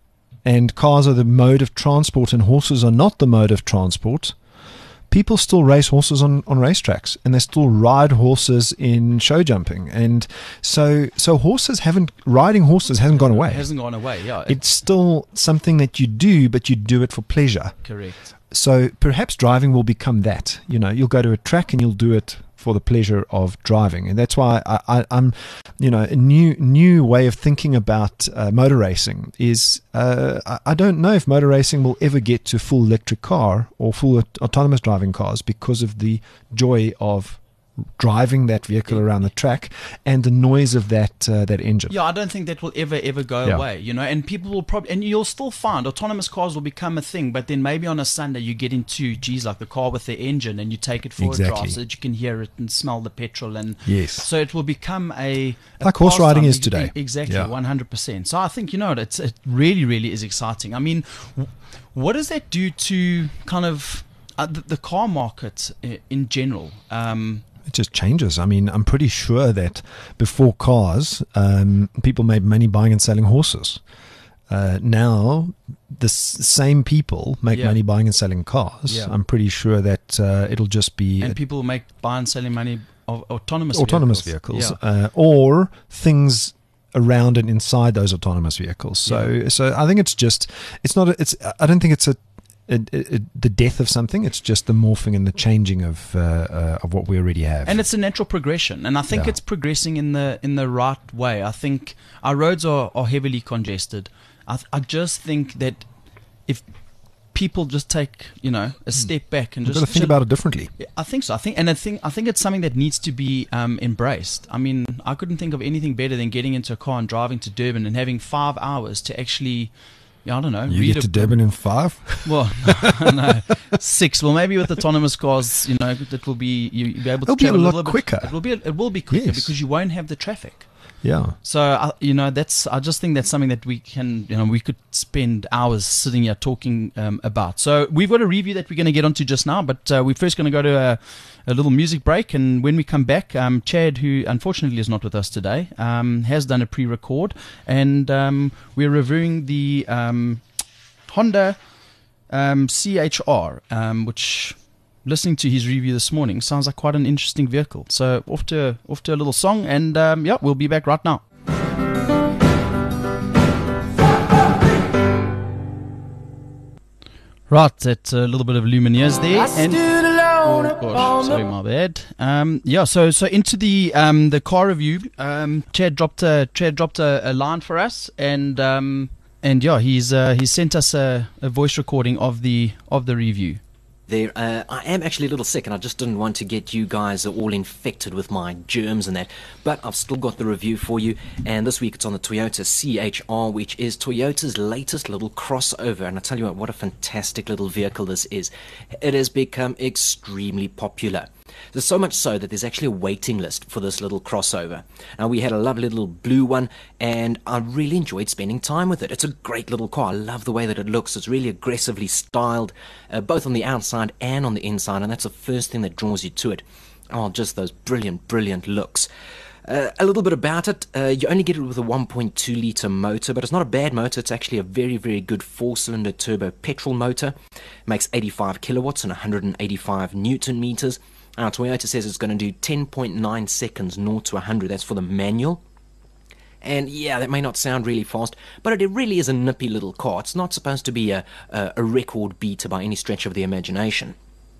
and cars are the mode of transport, and horses are not the mode of transport, people still race horses on, on racetracks, and they still ride horses in show jumping, and so so horses haven't riding horses hasn't gone away. it hasn't gone away. Yeah, it- It's still something that you do, but you do it for pleasure. correct. So perhaps driving will become that. You know, you'll go to a track and you'll do it for the pleasure of driving, and that's why I, I, I'm, you know, a new new way of thinking about uh, motor racing is uh, I, I don't know if motor racing will ever get to full electric car or full aut- autonomous driving cars because of the joy of driving that vehicle around the track and the noise of that uh, that engine. Yeah, I don't think that will ever, ever go Yeah. away, you know, and people will probably, and you'll still find autonomous cars will become a thing, but then maybe on a Sunday you get into, geez, like the car with the engine and you take it for a Exactly. drive so that you can hear it and smell the petrol. And Yes. so it will become a, a Like horse riding pastime. is Ex- today. Exactly, Yeah. one hundred percent. So I think, you know, it's, it really, really is exciting. I mean, w- what does that do to kind of uh, the, the car market i- in general? Um, It just changes. I mean, I'm pretty sure that before cars, um, people made money buying and selling horses. Uh, now, the s- same people make Yeah. money buying and selling cars. Yeah. I'm pretty sure that uh, it'll just be and uh, people make buy and selling money of autonomous autonomous vehicles. vehicles, Yeah. uh, or things around and inside those autonomous vehicles. So, so I think it's just it's not. A, it's I don't think it's a. A, a, a, the death of something. It's just the morphing and the changing of uh, uh, of what we already have. And it's a natural progression, and I think Yeah. it's progressing in the in the right way. I think our roads are, are heavily congested. I, th- I just think that if people just take you know a step back and We've just got to think ju- about it differently. I think so. I think, and I think I think it's something that needs to be um, embraced. I mean, I couldn't think of anything better than getting into a car and driving to Durban and having five hours to actually. Yeah, I don't know. You read get a to Durban in five. Well, no, six. Well, maybe with autonomous cars, you know, it will be you, you'll be able to It'll be a travel lot little bit- quicker. It will be. It will be quicker Yes. because you won't have the traffic. Yeah. So uh, you know, that's. I just think that's something that we can. You know, we could spend hours sitting here talking um, about. So we've got a review that we're going to get onto just now, but uh, we're first going to go to a, a little music break, and when we come back, um, Chad, who unfortunately is not with us today, um, has done a pre-record, and um, we're reviewing the. Um, Honda um, C H R, um, which, listening to his review this morning, sounds like quite an interesting vehicle. So off to off to a little song, and um, yeah, we'll be back right now. Right, that's a little bit of Lumineers there. And oh gosh, sorry, my bad. Um, yeah, so so into the um, the car review. Um, Chad dropped a Chad dropped a, a line for us, and um, and yeah, he's uh, he sent us a, a voice recording of the of the review. There, uh, I am actually a little sick, and I just didn't want to get you guys all infected with my germs and that. But I've still got the review for you, and this week it's on the Toyota C H R, which is Toyota's latest little crossover. And I tell you what, what a fantastic little vehicle this is. It has become extremely popular. There's so much so that there's actually a waiting list for this little crossover. Now, we had a lovely little blue one, and I really enjoyed spending time with it. It's a great little car. I love the way that it looks. It's really aggressively styled, uh, both on the outside and on the inside, and that's the first thing that draws you to it. Oh, just those brilliant, brilliant looks. Uh, a little bit about it, uh, you only get it with a one point two litre motor, but it's not a bad motor. It's actually a very, very good four-cylinder turbo petrol motor. It makes eighty-five kilowatts and one hundred eighty-five newton meters. Now, Toyota says it's going to do ten point nine seconds zero to one hundred. That's for the manual. And yeah, that may not sound really fast, but it really is a nippy little car. It's not supposed to be a, a, a record beater by any stretch of the imagination.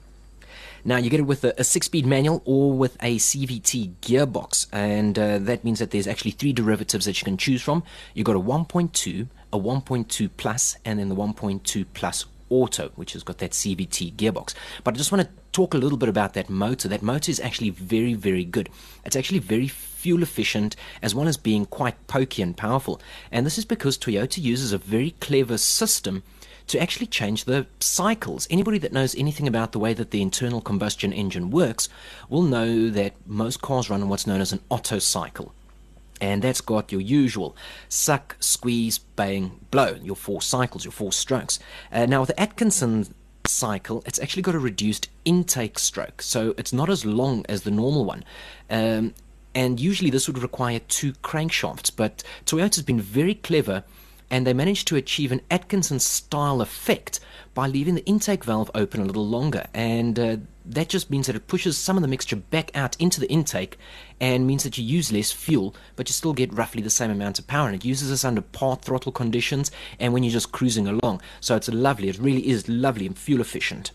Now, you get it with a, a six-speed manual or with a C V T gearbox, and uh, that means that there's actually three derivatives that you can choose from. You've got a one point two, a one point two Plus, and then the one point two Plus Auto, which has got that C V T gearbox. But I just want to talk a little bit about that motor. That motor is actually very, very good. It's actually very fuel efficient, as well as being quite pokey and powerful. And this is because Toyota uses a very clever system to actually change the cycles. Anybody that knows anything about the way that the internal combustion engine works will know that most cars run on what's known as an Otto cycle. And that's got your usual suck, squeeze, bang, blow, your four cycles, your four strokes. Uh, now with the Atkinson cycle, it's actually got a reduced intake stroke, so it's not as long as the normal one. Um, and usually this would require two crankshafts, but Toyota's been very clever, and they managed to achieve an Atkinson-style effect by leaving the intake valve open a little longer. And uh, that just means that it pushes some of the mixture back out into the intake and means that you use less fuel, but you still get roughly the same amount of power. And it uses this under part throttle conditions and when you're just cruising along. So it's lovely. It really is lovely and fuel efficient.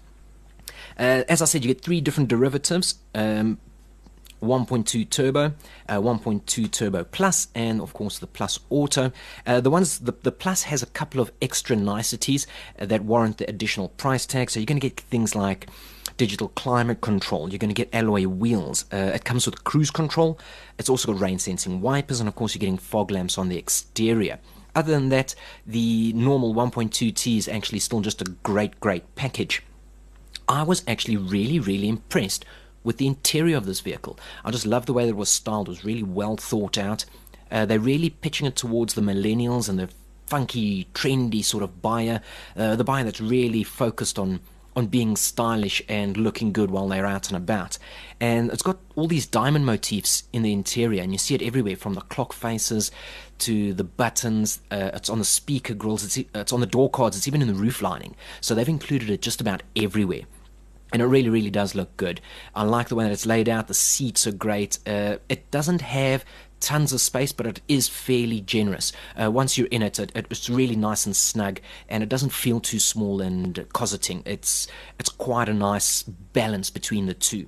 Uh, as I said, you get three different derivatives. Um, one point two turbo, uh, one point two turbo plus, and of course the plus auto. Uh, the ones the, the plus has a couple of extra niceties uh, that warrant the additional price tag. So you're going to get things like digital climate control. You're going to get alloy wheels. Uh, it comes with cruise control. It's also got rain sensing wipers, and of course you're getting fog lamps on the exterior. Other than that, the normal one point two T is actually still just a great, great package. I was actually really, really impressed with the interior of this vehicle. I just love the way that it was styled. It was really well thought out. Uh, they're really pitching it towards the millennials and the funky, trendy sort of buyer, uh, the buyer that's really focused on on being stylish and looking good while they're out and about. And it's got all these diamond motifs in the interior, and you see it everywhere, from the clock faces to the buttons. Uh, it's on the speaker grills, it's, it's on the door cards, it's even in the roof lining. So they've included it just about everywhere. And it really, really does look good. I like the way that it's laid out. The seats are great. Uh, it doesn't have tons of space, but it is fairly generous. Uh, once you're in it, it, it's really nice and snug, and it doesn't feel too small and cosseting. It's it's quite a nice balance between the two.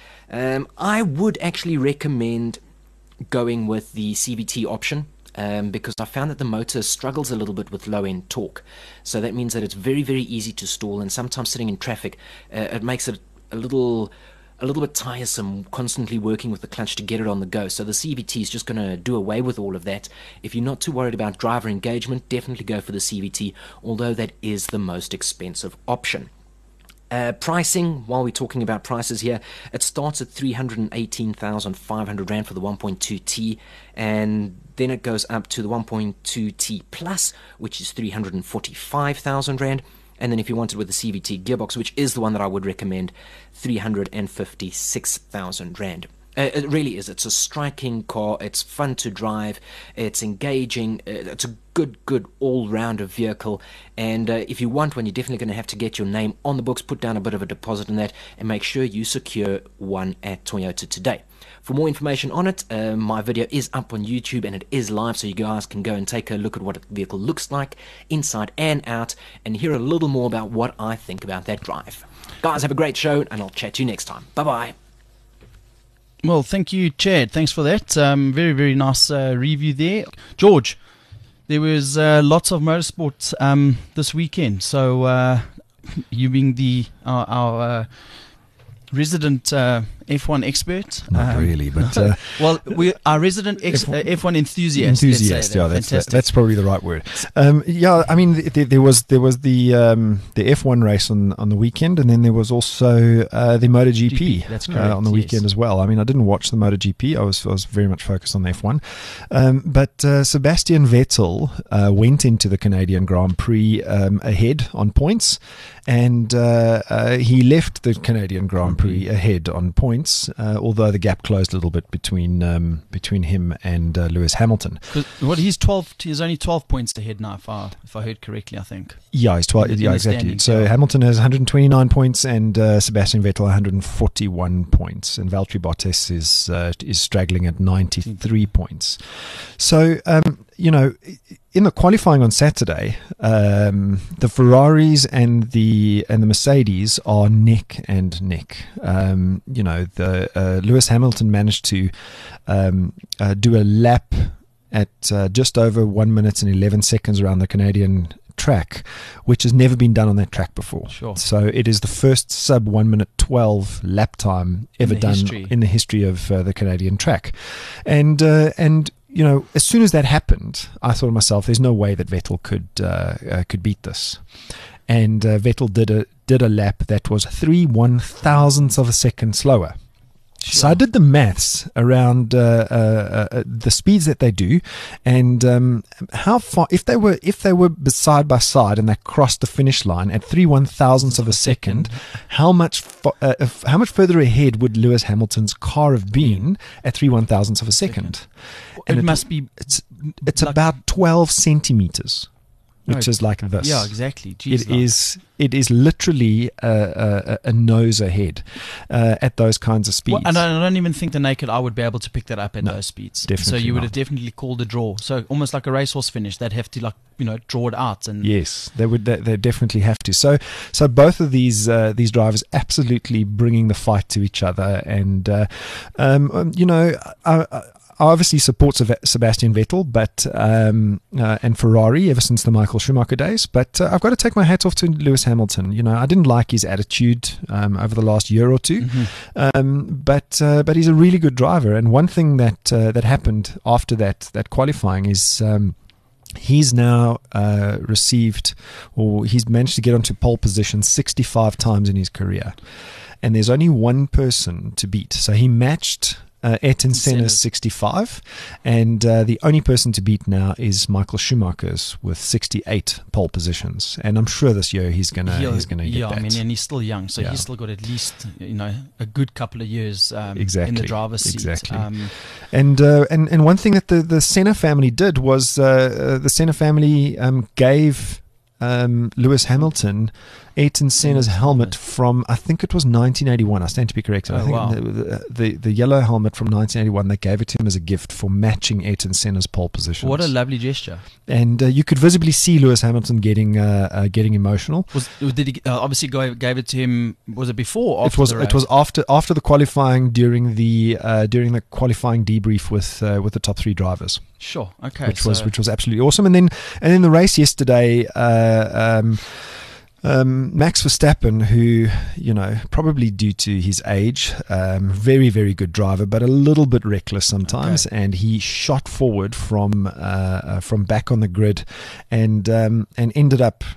Um, I would actually recommend going with the C V T option. Um, because I found that the motor struggles a little bit with low-end torque. So that means that it's very, very easy to stall, and sometimes sitting in traffic, uh, it makes it a little a little bit tiresome, constantly working with the clutch to get it on the go. So the C V T is just going to do away with all of that. If you're not too worried about driver engagement, definitely go for the C V T, although that is the most expensive option. Uh, pricing, while we're talking about prices here, it starts at three hundred eighteen thousand five hundred rand for the one point two T, and then it goes up to the one point two T Plus, which is three hundred forty-five thousand rand, and then if you want it with the C V T gearbox, which is the one that I would recommend, three hundred fifty-six thousand rand. Uh, it really is. It's a striking car. It's fun to drive. It's engaging. Uh, it's a good, good all-rounder vehicle. And uh, if you want one, you're definitely going to have to get your name on the books, put down a bit of a deposit in that, and make sure you secure one at Toyota today. For more information on it, uh, my video is up on YouTube and it is live, so you guys can go and take a look at what the vehicle looks like inside and out and hear a little more about what I think about that drive. Guys, have a great show, and I'll chat to you next time. Bye-bye. Well, thank you, Chad. Thanks for that. Um, very, very nice uh, review there. George, there was uh, lots of motorsport um, this weekend. So uh, you being the our, our uh, resident uh, F one expert. Not um, really, but uh, well, we our resident ex- uh, F one enthusiast. enthusiast. let's say Yeah, that. that's that, Fantastic. that's probably the right word. Um, yeah, I mean, th- th- there was there was the um, the F one race on on the weekend, and then there was also uh, the MotoGP G P, that's correct, uh, on the yes. weekend as well. I mean, I didn't watch the MotoGP. I was I was very much focused on the F one, um, but uh, Sebastian Vettel uh, went into the Canadian Grand Prix um, ahead on points, and uh, uh, he left the Canadian Grand Prix ahead on points, uh, although the gap closed a little bit between um, between him and uh, Lewis Hamilton. 'Cause what he's twelve. He's only twelve points ahead now, if I if I heard correctly. I think. Yeah, he's twelve. In the- Yeah, in the exactly. standings, So yeah. Hamilton has one hundred twenty-nine points, and uh, Sebastian Vettel one hundred forty-one points, and Valtteri Bottas is uh, is straggling at ninety-three points. So um, you know, in the qualifying on Saturday, um, the Ferraris and the and the Mercedes are neck and neck. Um, you know, the uh, Lewis Hamilton managed to um, uh, do a lap at uh, just over one minute and eleven seconds around the Canadian track, which has never been done on that track before. Sure. So it is the first sub one minute twelve lap time ever the done history. in the history of uh, the Canadian track, and uh, and. You know, as soon as that happened, I thought to myself, "There's no way that Vettel could uh, uh, could beat this." And uh, Vettel did a did a lap that was three one thousandths of a second slower. So I did the maths around uh, uh, uh, the speeds that they do, and um, how far if they were if they were side by side and they crossed the finish line at three one thousandths of a second, how much fo- uh, if, how much further ahead would Lewis Hamilton's car have been at three one thousandths of a second? It must be. It's it's like- about twelve centimeters, which No, is like this. Yeah, exactly. Jeez, It like- is it is literally a, a, a nose ahead uh, at those kinds of speeds. Well, and I don't even think the naked eye would be able to pick that up at No, those speeds. So definitely you would not. have definitely called a draw. So almost like a racehorse finish, they'd have to like you know draw it out and Yes, they would. They, they definitely have to. So, so both of these uh, these drivers absolutely bringing the fight to each other, and uh, um, um, you know, I, I I obviously support Seb- Sebastian Vettel, but um, uh, and Ferrari ever since the Michael Schumacher days. But uh, I've got to take my hat off to Lewis Hamilton. You know, I didn't like his attitude um, over the last year or two, um, but uh, but he's a really good driver. And one thing that uh, that happened after that that qualifying is. Um, He's now uh, received, or he's managed to get onto pole position sixty-five times in his career, and there's only one person to beat. So he matched uh, Ayrton Senna's sixty-five, and uh, the only person to beat now is Michael Schumacher's with sixty-eight pole positions. And I'm sure this year he's gonna He'll- he's gonna get yeah, that. I mean, and he's still young, so Yeah. he's still got at least you know a good couple of years um, in Exactly, the driver's seat. exactly. Um, And uh, and and one thing that the the Senna family did was uh, uh, the Senna family um, gave um, Lewis Hamilton Ayrton Senna's helmet from I think it was nineteen eighty-one. I stand to be corrected. I Oh, think wow. the, the, the the yellow helmet from nineteen eighty-one. They gave it to him as a gift for matching Ayrton Senna's pole positions. what a lovely gesture. And uh, you could visibly see Lewis Hamilton getting uh, uh, getting emotional. Was did he uh, obviously go, gave it to him? Was it before? Or after It was the it race? was after after the qualifying during the uh, during the qualifying debrief with uh, with the top three drivers. Sure. Okay. which was so- which was absolutely awesome. And then and then the race yesterday, uh, um, um, Max Verstappen, who you know probably due to his age, um, very very good driver, but a little bit reckless sometimes, and he shot forward from uh, uh, from back on the grid, and um, and ended up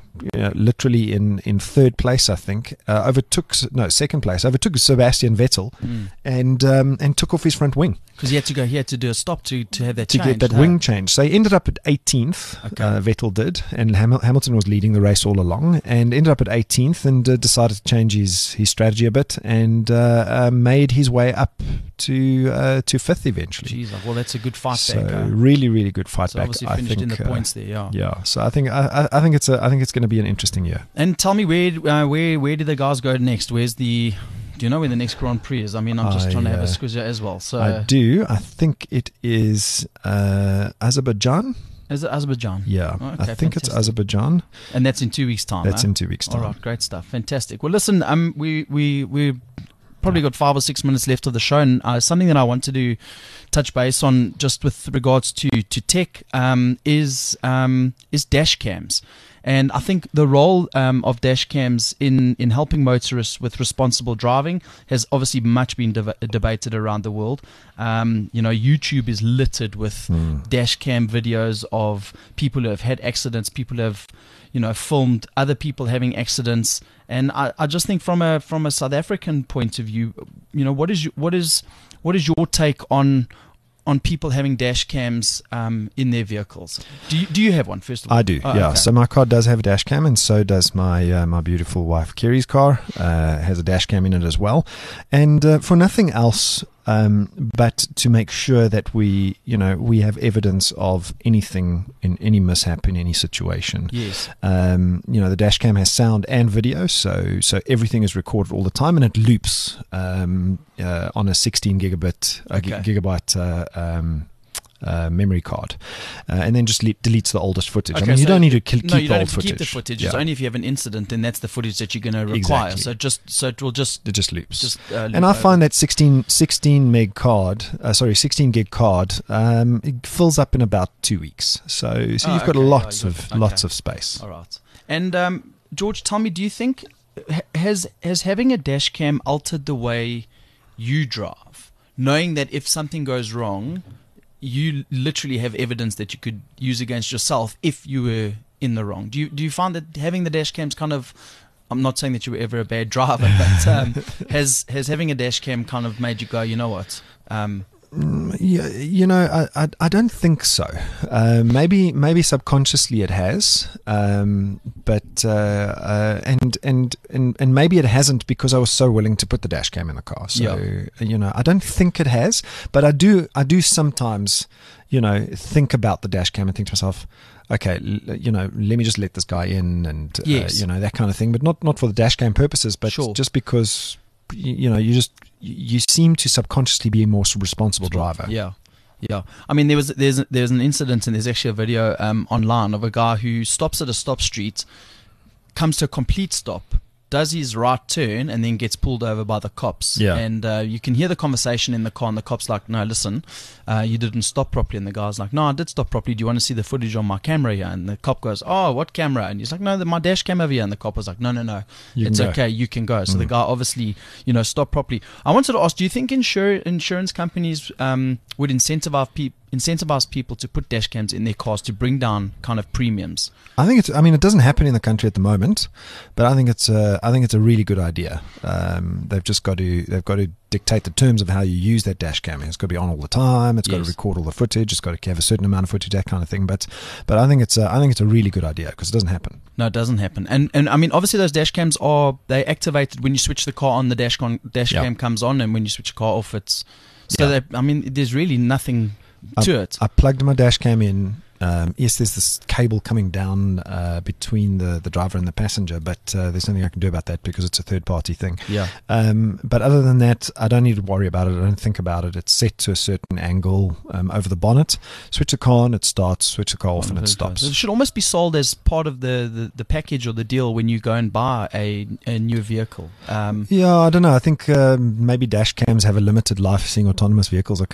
you know, literally in, in third place, I think. Uh, overtook no second place. Overtook Sebastian Vettel, Mm. and um, and took off his front wing Because he had to go, he had to do a stop to, to have that to change. get that huh? wing change. So he ended up at eighteenth. Okay. Uh, Vettel did, and Ham- Hamilton was leading the race all along, and ended up at eighteenth, and uh, decided to change his, his strategy a bit, and uh, uh, made his way up to uh, to fifth eventually. Jeez, well, that's a good fight So back. Huh? really, really good fight So back. obviously I finished think, in the uh, points there, yeah. Yeah, so I think I, I I think it's a I think it's going to be an interesting year. And tell me, where uh, where where do the guys go next? Where's the... Do you know where the next Grand Prix is? I mean, I'm just I, trying to have a uh, squeeze as well. So I do. I think it is uh, Azerbaijan. Is it Azerbaijan? Yeah, Oh, I okay, think it's fantastic. Azerbaijan. And that's in two weeks' time. That's huh? in two weeks' time. All right, great stuff, fantastic. Well, listen, um, we we we probably got five or six minutes left of the show, and uh, something that I wanted to touch base on, just with regards to to tech, um, is um is dash cams. And I think the role um, of dash cams in, in helping motorists with responsible driving has obviously much been deba- debated around the world. Um, you know, YouTube is littered with Mm. dash cam videos of people who have had accidents, people who have, you know, filmed other people having accidents. And I, I just think from a from a South African point of view, you know, what is your, what is what is your take on on people having dash cams um, in their vehicles? Do you, do you have one, first of all? I do, Oh, yeah. okay. So my car does have a dash cam, and so does my uh, my beautiful wife Kiri's car. Uh, has a dash cam in it as well, and uh, for nothing else um, but to make sure that we, you know, we have evidence of anything in any mishap in any situation. Yes. Um, you know, the dash cam has sound and video, so so everything is recorded all the time, and it loops um, uh, on a sixteen gigabit uh, Okay. gi- gigabyte uh, um, uh, memory card, uh, and then just le- deletes the oldest footage. I Okay, mean, you so don't need to keep, No, you keep the don't old have to footage. keep the footage. Yeah. It's only if you have an incident, then that's the footage that you're going to require. Exactly. So just so it will just It just loops. just. Uh, and loop I over. find that sixteen, sixteen meg card, uh, sorry, sixteen gig card, um, it fills up in about two weeks. So, so Oh, you've got okay, lots yeah, of you've got- lots okay. of space. All right. And um, George, tell me, do you think ha- has has having a dash cam altered the way you drive, knowing that if something goes wrong, you literally have evidence that you could use against yourself if you were in the wrong? Do you do you find that having the dash cams kind of, I'm not saying that you were ever a bad driver, but um, has has having a dash cam kind of made you go, you know what? Um, Yeah, you know, I, I, I don't think so. Uh, maybe maybe subconsciously it has, um, but uh, uh, and and and and maybe it hasn't because I was so willing to put the dash cam in the car. So Yeah. you know, I don't think it has, but I do I do sometimes, you know, think about the dash cam and think to myself, okay, l- you know, let me just let this guy in, and uh, Yes. you know, that kind of thing. But not not for the dash cam purposes, but Sure. just because you, you know, you just you seem to subconsciously be a more responsible driver. Yeah, yeah. I mean, there was there's there's an incident, and there's actually a video um, online of a guy who stops at a stop street, comes to a complete stop, does his right turn, and then gets pulled over by the cops. Yeah. And uh, you can hear the conversation in the car, and the cop's like, "No, listen, uh, you didn't stop properly." And the guy's like, "No, I did stop properly. Do you want to see the footage on my camera here?" And the cop goes, "Oh, what camera?" And he's like, "No, the, my dash cam over here." And the cop was like, "No, no, no, You it's can go. okay, you can go." So the guy obviously, you know, stopped properly. I wanted to ask, do you think insur- insurance companies um, would incentivize people? incentivize people to put dash cams in their cars to bring down kind of premiums? I think it's. I mean, it doesn't happen in the country at the moment, but I think it's. A, I think it's a really good idea. Um, they've just got to. They've got to dictate the terms of how you use that dash cam. It's got to be on all the time. It's got Yes. to record all the footage. It's got to have a certain amount of footage, that kind of thing. But, but I think it's. A, I think it's a really good idea because it doesn't happen. No, it doesn't happen. And and I mean, obviously, those dash cams are they activated when you switch the car on. The dash con, dash Yeah. cam comes on, and when you switch the car off, it's so. Yeah. They, I mean, there's really nothing to it. I plugged my dash cam in. Um, yes, there's this cable coming down uh, between the, the driver and the passenger, but uh, there's nothing I can do about that because it's a third party thing. Yeah. Um, but other than that, I don't need to worry about it. I don't think about it. It's set to a certain angle um, over the bonnet. Switch the car on, it starts. Switch the car off, and it stops. It should almost be sold as part of the, the, the package or the deal when you go and buy a, a new vehicle. Um, Yeah, I don't know. I think um, maybe dash cams have a limited life, seeing autonomous vehicles are coming.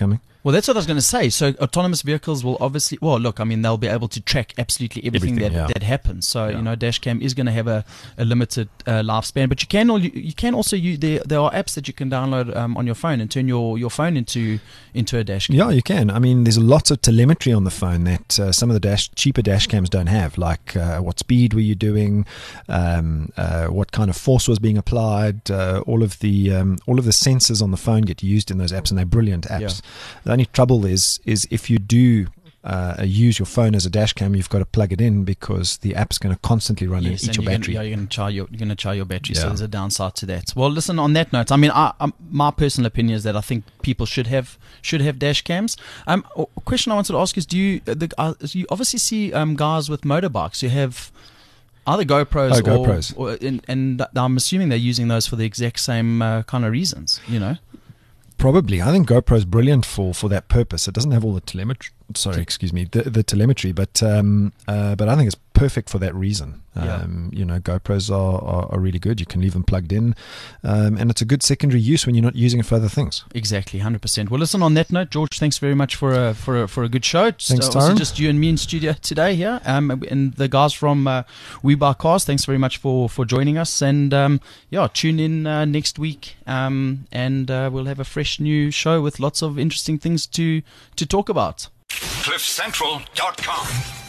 Well, that's what I was going to say. So autonomous vehicles will obviously, well, look, I mean, they'll be able to track absolutely everything, Everything, that, yeah. that happens. So, Yeah. you know, dashcam is going to have a, a limited uh, lifespan, but you can all, you, you can also use, there, there are apps that you can download um, on your phone and turn your, your phone into into a dashcam. Yeah, you can. I mean, there's lots of telemetry on the phone that uh, some of the dash cheaper dash cams don't have, like uh, what speed were you doing, um, uh, what kind of force was being applied. Uh, all of the um, all of the sensors on the phone get used in those apps, and they're brilliant apps. The only trouble is is if you do uh, use your phone as a dash cam, you've got to plug it in because the app's going to constantly run Yes, and eat and your you're battery. Gonna, yeah, you're going to charge your you're going to charge your battery. So Yeah. there's a downside to that. Well, listen. On that note, I mean, I, I, my personal opinion is that I think people should have should have dash cams. Um, a question I wanted to ask is: Do you the uh, you obviously see um guys with motorbikes who have either GoPros, Oh, or, GoPros. or and, and I'm assuming they're using those for the exact same uh, kind of reasons. You know. Probably. I think GoPro is brilliant for, for that purpose. It doesn't have all the telemetry. Sorry, excuse me, the, the telemetry, but um, uh, but I think it's perfect for that reason. Yeah. Um, you know, GoPros are, are, are really good. You can leave them plugged in, um, and it's a good secondary use when you're not using it for other things. Exactly, one hundred percent. Well, listen, on that note, George, thanks very much for a, for a, for a good show. Just, Thanks, uh, also Tyrone. just you and me in studio today here. Um, and the guys from uh, We Buy Cars, thanks very much for, for joining us. And um, yeah, tune in uh, next week um, and uh, we'll have a fresh new show with lots of interesting things to, to talk about. cliff central dot com